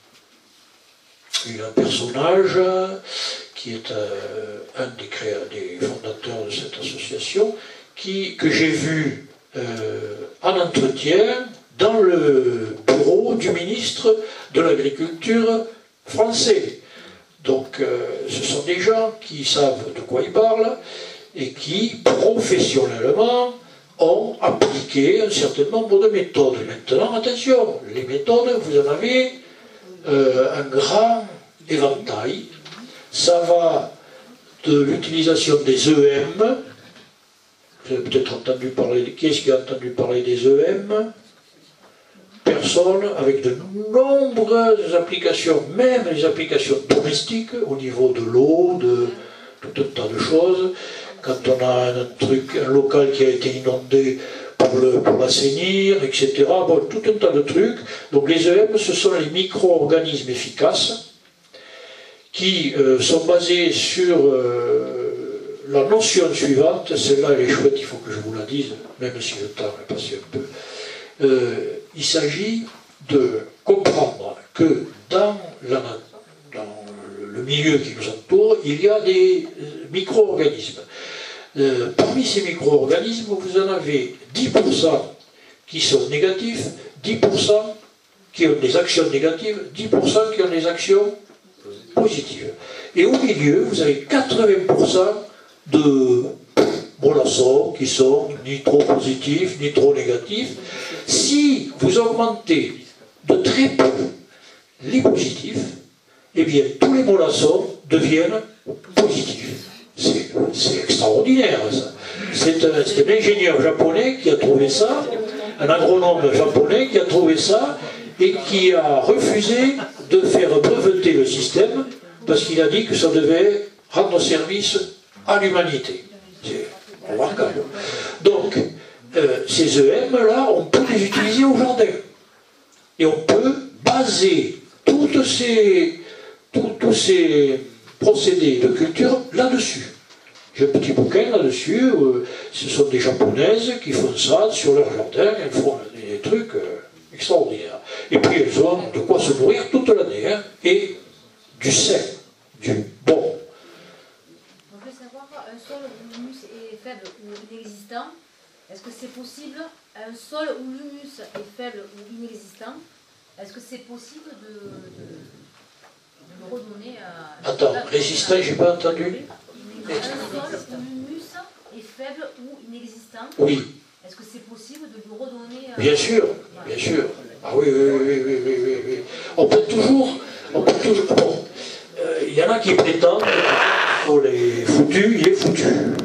un personnage qui est euh, un des, créa des fondateurs de cette association, qui, que j'ai vu euh, en entretien dans le bureau du ministre de l'Agriculture français. Donc euh, ce sont des gens qui savent de quoi ils parlent et qui, professionnellement, ont appliqué un certain nombre de méthodes. Maintenant, attention, les méthodes, vous en avez euh, un grand éventail. Ça va de l'utilisation des E M. Vous avez peut-être entendu parler, qui est-ce qui a entendu parler des E M? Personne, avec de nombreuses applications, même les applications domestiques, au niveau de l'eau, de tout un tas de choses. Quand on a un truc, un local qui a été inondé pour, le, pour l'assainir, et cetera. Bon, tout un tas de trucs. Donc les E M, ce sont les micro-organismes efficaces qui euh, sont basés sur euh, la notion suivante. Celle-là, elle est chouette, il faut que je vous la dise, même si le temps est passé un peu. Euh, il s'agit de comprendre que dans, la, dans le milieu qui nous entoure, il y a des micro-organismes. Euh, parmi ces micro-organismes, vous en avez dix pour cent qui sont négatifs, dix pour cent qui ont des actions négatives, dix pour cent qui ont des actions positives. Et au milieu, vous avez quatre-vingts pour cent de mollassons qui sont ni trop positifs, ni trop négatifs. Si vous augmentez de très peu les positifs, eh bien tous les mollassons deviennent positifs. C'est extraordinaire ça. C'est un, un ingénieur japonais qui a trouvé ça, un agronome japonais qui a trouvé ça et qui a refusé de faire breveter le système parce qu'il a dit que ça devait rendre service à l'humanité. C'est remarquable. Donc, euh, ces E M-là, on peut les utiliser au jardin. Et on peut baser toutes ces, tous ces procédés de culture là-dessus. J'ai un petit bouquin là-dessus, euh, ce sont des japonaises qui font ça sur leur jardin, elles font des trucs euh, extraordinaires. Et puis elles ont de quoi se nourrir toute l'année, hein, et du sain, du bon. On veut savoir, un sol où l'humus est faible ou inexistant, est-ce que c'est possible, un sol où l'humus est faible ou inexistant, est-ce que c'est possible de, de, de le redonner à... Attends, résistant, j'ai pas entendu. Un sol où l'humus est faible ou inexistant, oui. Est-ce que c'est possible de lui redonner... Bien sûr, bien sûr. Ah oui, oui, oui, oui, oui, oui, oui. On peut toujours... On peut toujours... Bon, euh, il y en a qui prétendent que le sol est foutu, il est foutu.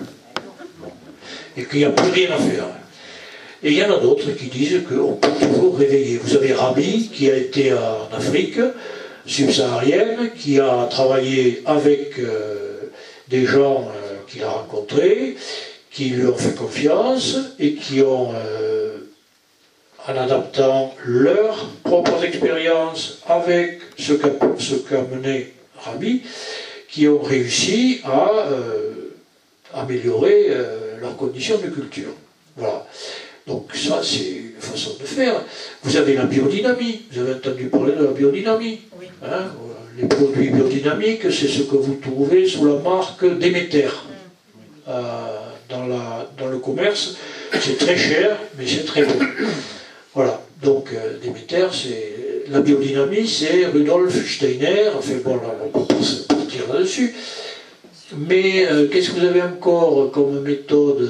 Et qu'il n'y a plus rien à faire. Et il y en a d'autres qui disent qu'on peut toujours réveiller. Vous avez Rabi, qui a été en Afrique subsaharienne, qui a travaillé avec euh, des gens euh, qu'il a rencontrés, qui lui ont fait confiance et qui ont, euh, en adaptant leurs propres expériences avec ce qu'a ce qu'a mené Rabi, qui ont réussi à euh, améliorer euh, leurs conditions de culture. Voilà. Donc ça, c'est une façon de faire. Vous avez la biodynamie. Vous avez entendu parler de la biodynamie. Oui. Hein, les produits biodynamiques, c'est ce que vous trouvez sous la marque Déméter. Euh, dans, la, dans le commerce, c'est très cher, mais c'est très bon. Voilà. Donc euh, Déméter, c'est la biodynamie, c'est Rudolf Steiner. Enfin bon, là, on peut pas partir là-dessus. Mais euh, qu'est-ce que vous avez encore comme méthode?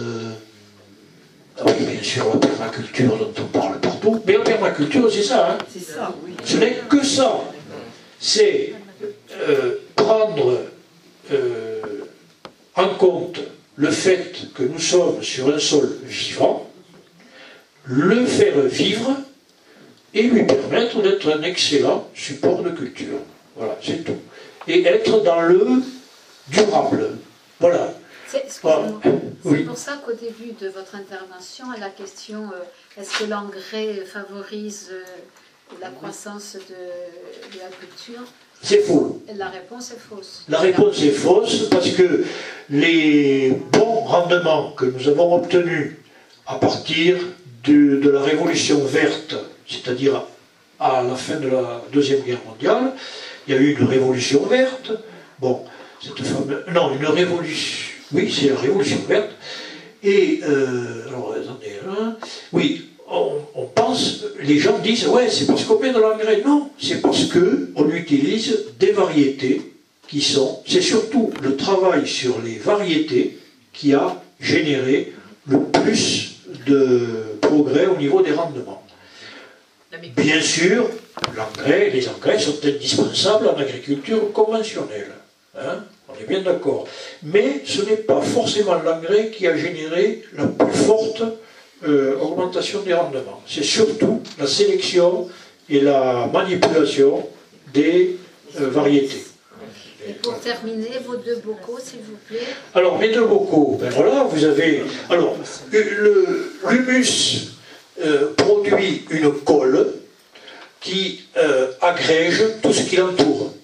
Ah oui, bien sûr, la permaculture dont on parle partout. Mais la permaculture, c'est ça, hein. C'est ça, oui. Ce n'est que ça. C'est euh, prendre euh, en compte le fait que nous sommes sur un sol vivant, le faire vivre et lui permettre d'être un excellent support de culture. Voilà, c'est tout. Et être dans le durable. Voilà. C'est Voilà. Oui. pour ça qu'au début de votre intervention, la question euh, est-ce que l'engrais favorise euh, la croissance de, de la culture? C'est faux. La réponse est fausse. La réponse est fausse parce que les bons rendements que nous avons obtenus à partir de, de la Révolution verte, c'est-à-dire à la fin de la Deuxième Guerre mondiale, il y a eu une révolution verte. Bon, cette fameuse... Non, une révolution... Oui, c'est la révolution verte. Et, euh, alors, attendez, hein, oui, on, on pense, les gens disent, ouais, c'est parce qu'on met de l'engrais. Non, c'est parce qu'on utilise des variétés qui sont, c'est surtout le travail sur les variétés qui a généré le plus de progrès au niveau des rendements. Bien sûr, l'engrais, les engrais sont indispensables en agriculture conventionnelle. Hein, on est bien d'accord. Mais ce n'est pas forcément l'engrais qui a généré la plus forte euh, augmentation des rendements. C'est surtout la sélection et la manipulation des euh, variétés. Et pour terminer, vos deux bocaux, s'il vous plaît. Alors, mes deux bocaux, ben voilà, vous avez... Alors, l'humus euh, produit une colle qui euh, agrège tout ce qui l'entoure.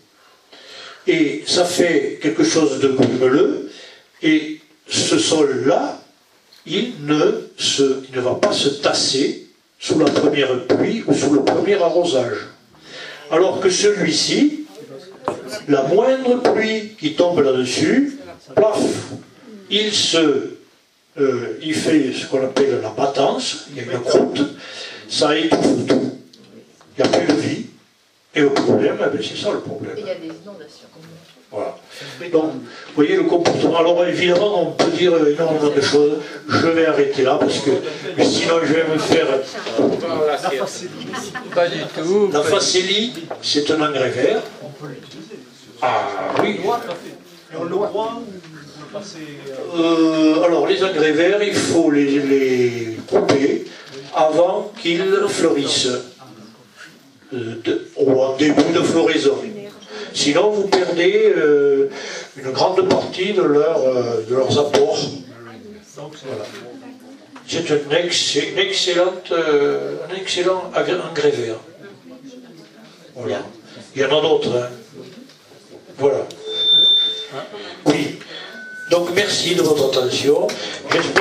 Et ça fait quelque chose de grumeleux, et ce sol-là, il ne, se, il ne va pas se tasser sous la première pluie ou sous le premier arrosage. Alors que celui-ci, la moindre pluie qui tombe là-dessus, paf, il se, euh, il fait ce qu'on appelle la battance, il y a une croûte, ça étouffe tout, il n'y a plus de vie, et le problème, eh bien, c'est ça le problème. Et il y a des inondations. Voilà. Donc, vous voyez le comportement. Alors évidemment, on peut dire énormément de choses. Je vais arrêter là parce que sinon je vais me faire... Pas du tout. La facélie, c'est un engrais vert. Ah oui. On le broie ou le passer... Euh, alors les engrais verts, il faut les, les couper avant qu'ils fleurissent. Euh, de, ou en début de floraison. Sinon, vous perdez euh, une grande partie de, leur, euh, de leurs apports. Voilà. C'est une, ex, une excellente, euh, un excellent engrais vert. Voilà. Il y en a d'autres. Hein. Voilà. Oui. Donc, donc merci de votre attention. J'espère...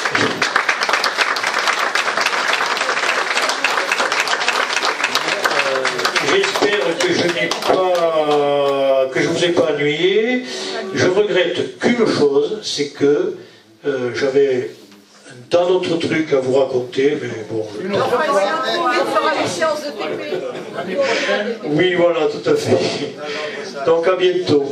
J'espère que je n'ai pas, que je vous ai pas ennuyé. Je regrette qu'une chose, c'est que euh, j'avais un tas d'autres trucs à vous raconter, mais bon. On fera les séances de T P. Oui, voilà, tout à fait. Donc à bientôt.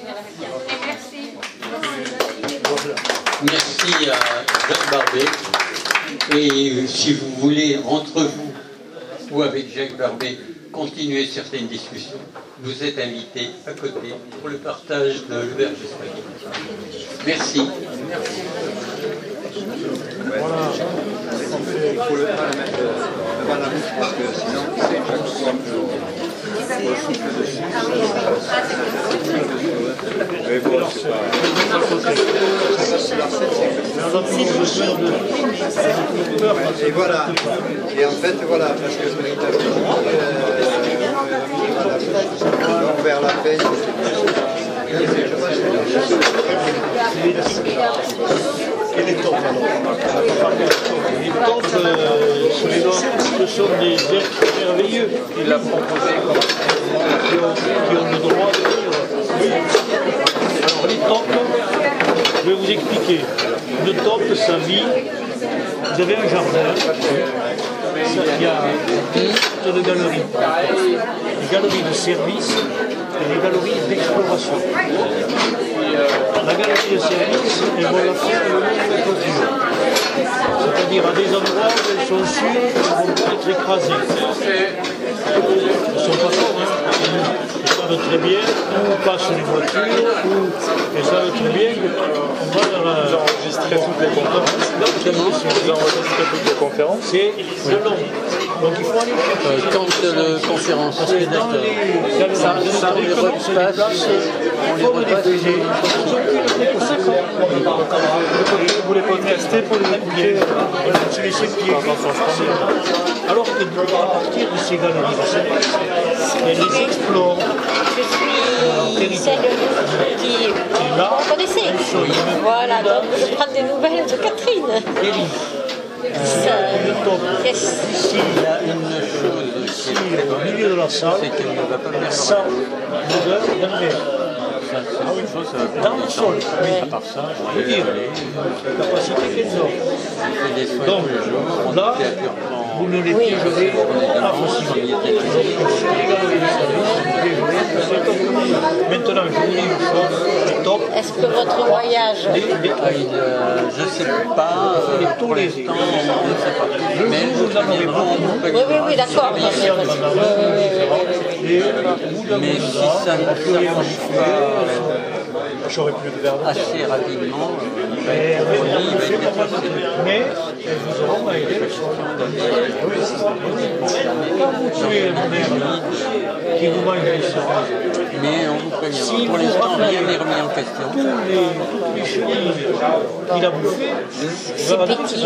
Merci à Jacques Barbet. Et si vous voulez, entre vous ou avec Jacques Barbet, continuer certaines discussions, vous êtes invités à côté pour le partage de l'auberge espagnole. Merci. Voilà. Il faut le pas le mettre devant la bouche parce que sinon c'est un peu mais bon, c'est pas... Et voilà. Et en fait, voilà, parce que petit à petit, euh, vers la paix. Et les taupes, alors. Les taupes, euh, ce sont des êtres merveilleux. Il a proposé qui ont, qui ont le droit de vivre. Oui. Alors les taupes, je vais vous expliquer. Une taupe, sa vie, vous avez un jardin, il y a deux galeries. Des galeries de service et des galeries d'exploration. La galerie de service, elles vont la faire le long de la clôture. C'est-à-dire à des endroits où elles sont sûres qu'elles ne vont pas être écrasées. Elles ne sont pas fortes, hein. Elles savent très bien où passent les voitures, où elles savent très bien qu'on va dans la... Vous enregistrez toutes les conférences. Vous enregistrez toutes les conférences. C'est le long. Donc il faut aller chercher. Euh, quand le conférencier est d'accord, ça, ça, on les repasse, on les repasse. Vous les podcastez pour les écouter. Alors que à partir de ces galeries de service, elles les explorent. Je suis celle qui... Vous connaissez? Voilà, donc je prends des nouvelles de Catherine. Euh, yes. Ici, il y a une chose ici, au milieu de la salle, c'est qu'elle ne va pas faire ça l'odeur d'un verre. Dans le sol, oui. À part ça, je veux dire, la capacité qu'elles ont. Donc, là, vous ne les piégerez pas facilement. Maintenant, je vous dis une chose, c'est top. Est-ce que votre voyage... Je ne sais pas, pour l'instant, mais vous en avez beaucoup. Oui, oui, oui, d'accord. Mais si ça ne s'arrange pas j'aurais plus de verre assez rapidement, il va être déplacé. Mais elles vous auront aidé le soir. Quand vous tuez un merde qui vous mange les cerises, mais on vous préviendra. Pour l'instant, rien n'est remis en question. Tous les chenilles qu'il a bouffées, c'est petit.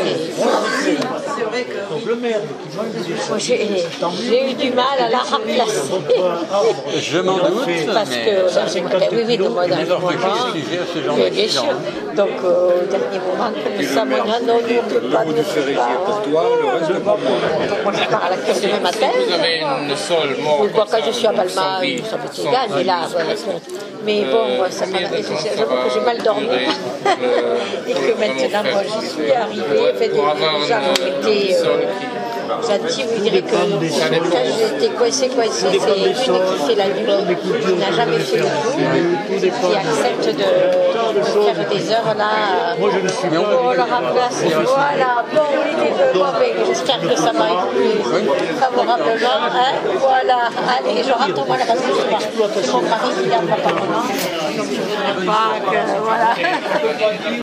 Donc le merde qui mange des cerises, j'ai eu du mal à la remplacer. Je m'en doute, parce que oui, oui, de moi, dernier moment, mais bien sûr. Donc au dernier moment, comme ça, mon non, non, on ne peut pas, ne peut pas. Moi, je pars à la cure demain matin. Vous avez une seule mort. Quand je suis à Palma, ça me fait égal, mais là, mais bon, moi, ça m'a... J'avoue que j'ai mal dormi. Et que maintenant, moi, j'y suis arrivée, fait des gens ont été gentils, vous direz que quand j'étais coincée, coincée, c'est une qui fait la nuit, qui n'a jamais fait le coup, qui accepte de faire des heures là, on le remplace, voilà, bon, il est de mauvais, j'espère que ça va évoluer favorablement, hein, voilà, allez, je rentre moi le reste du soir, c'est mon mari qui garde l'appartement, donc je ne voudrais pas que, voilà.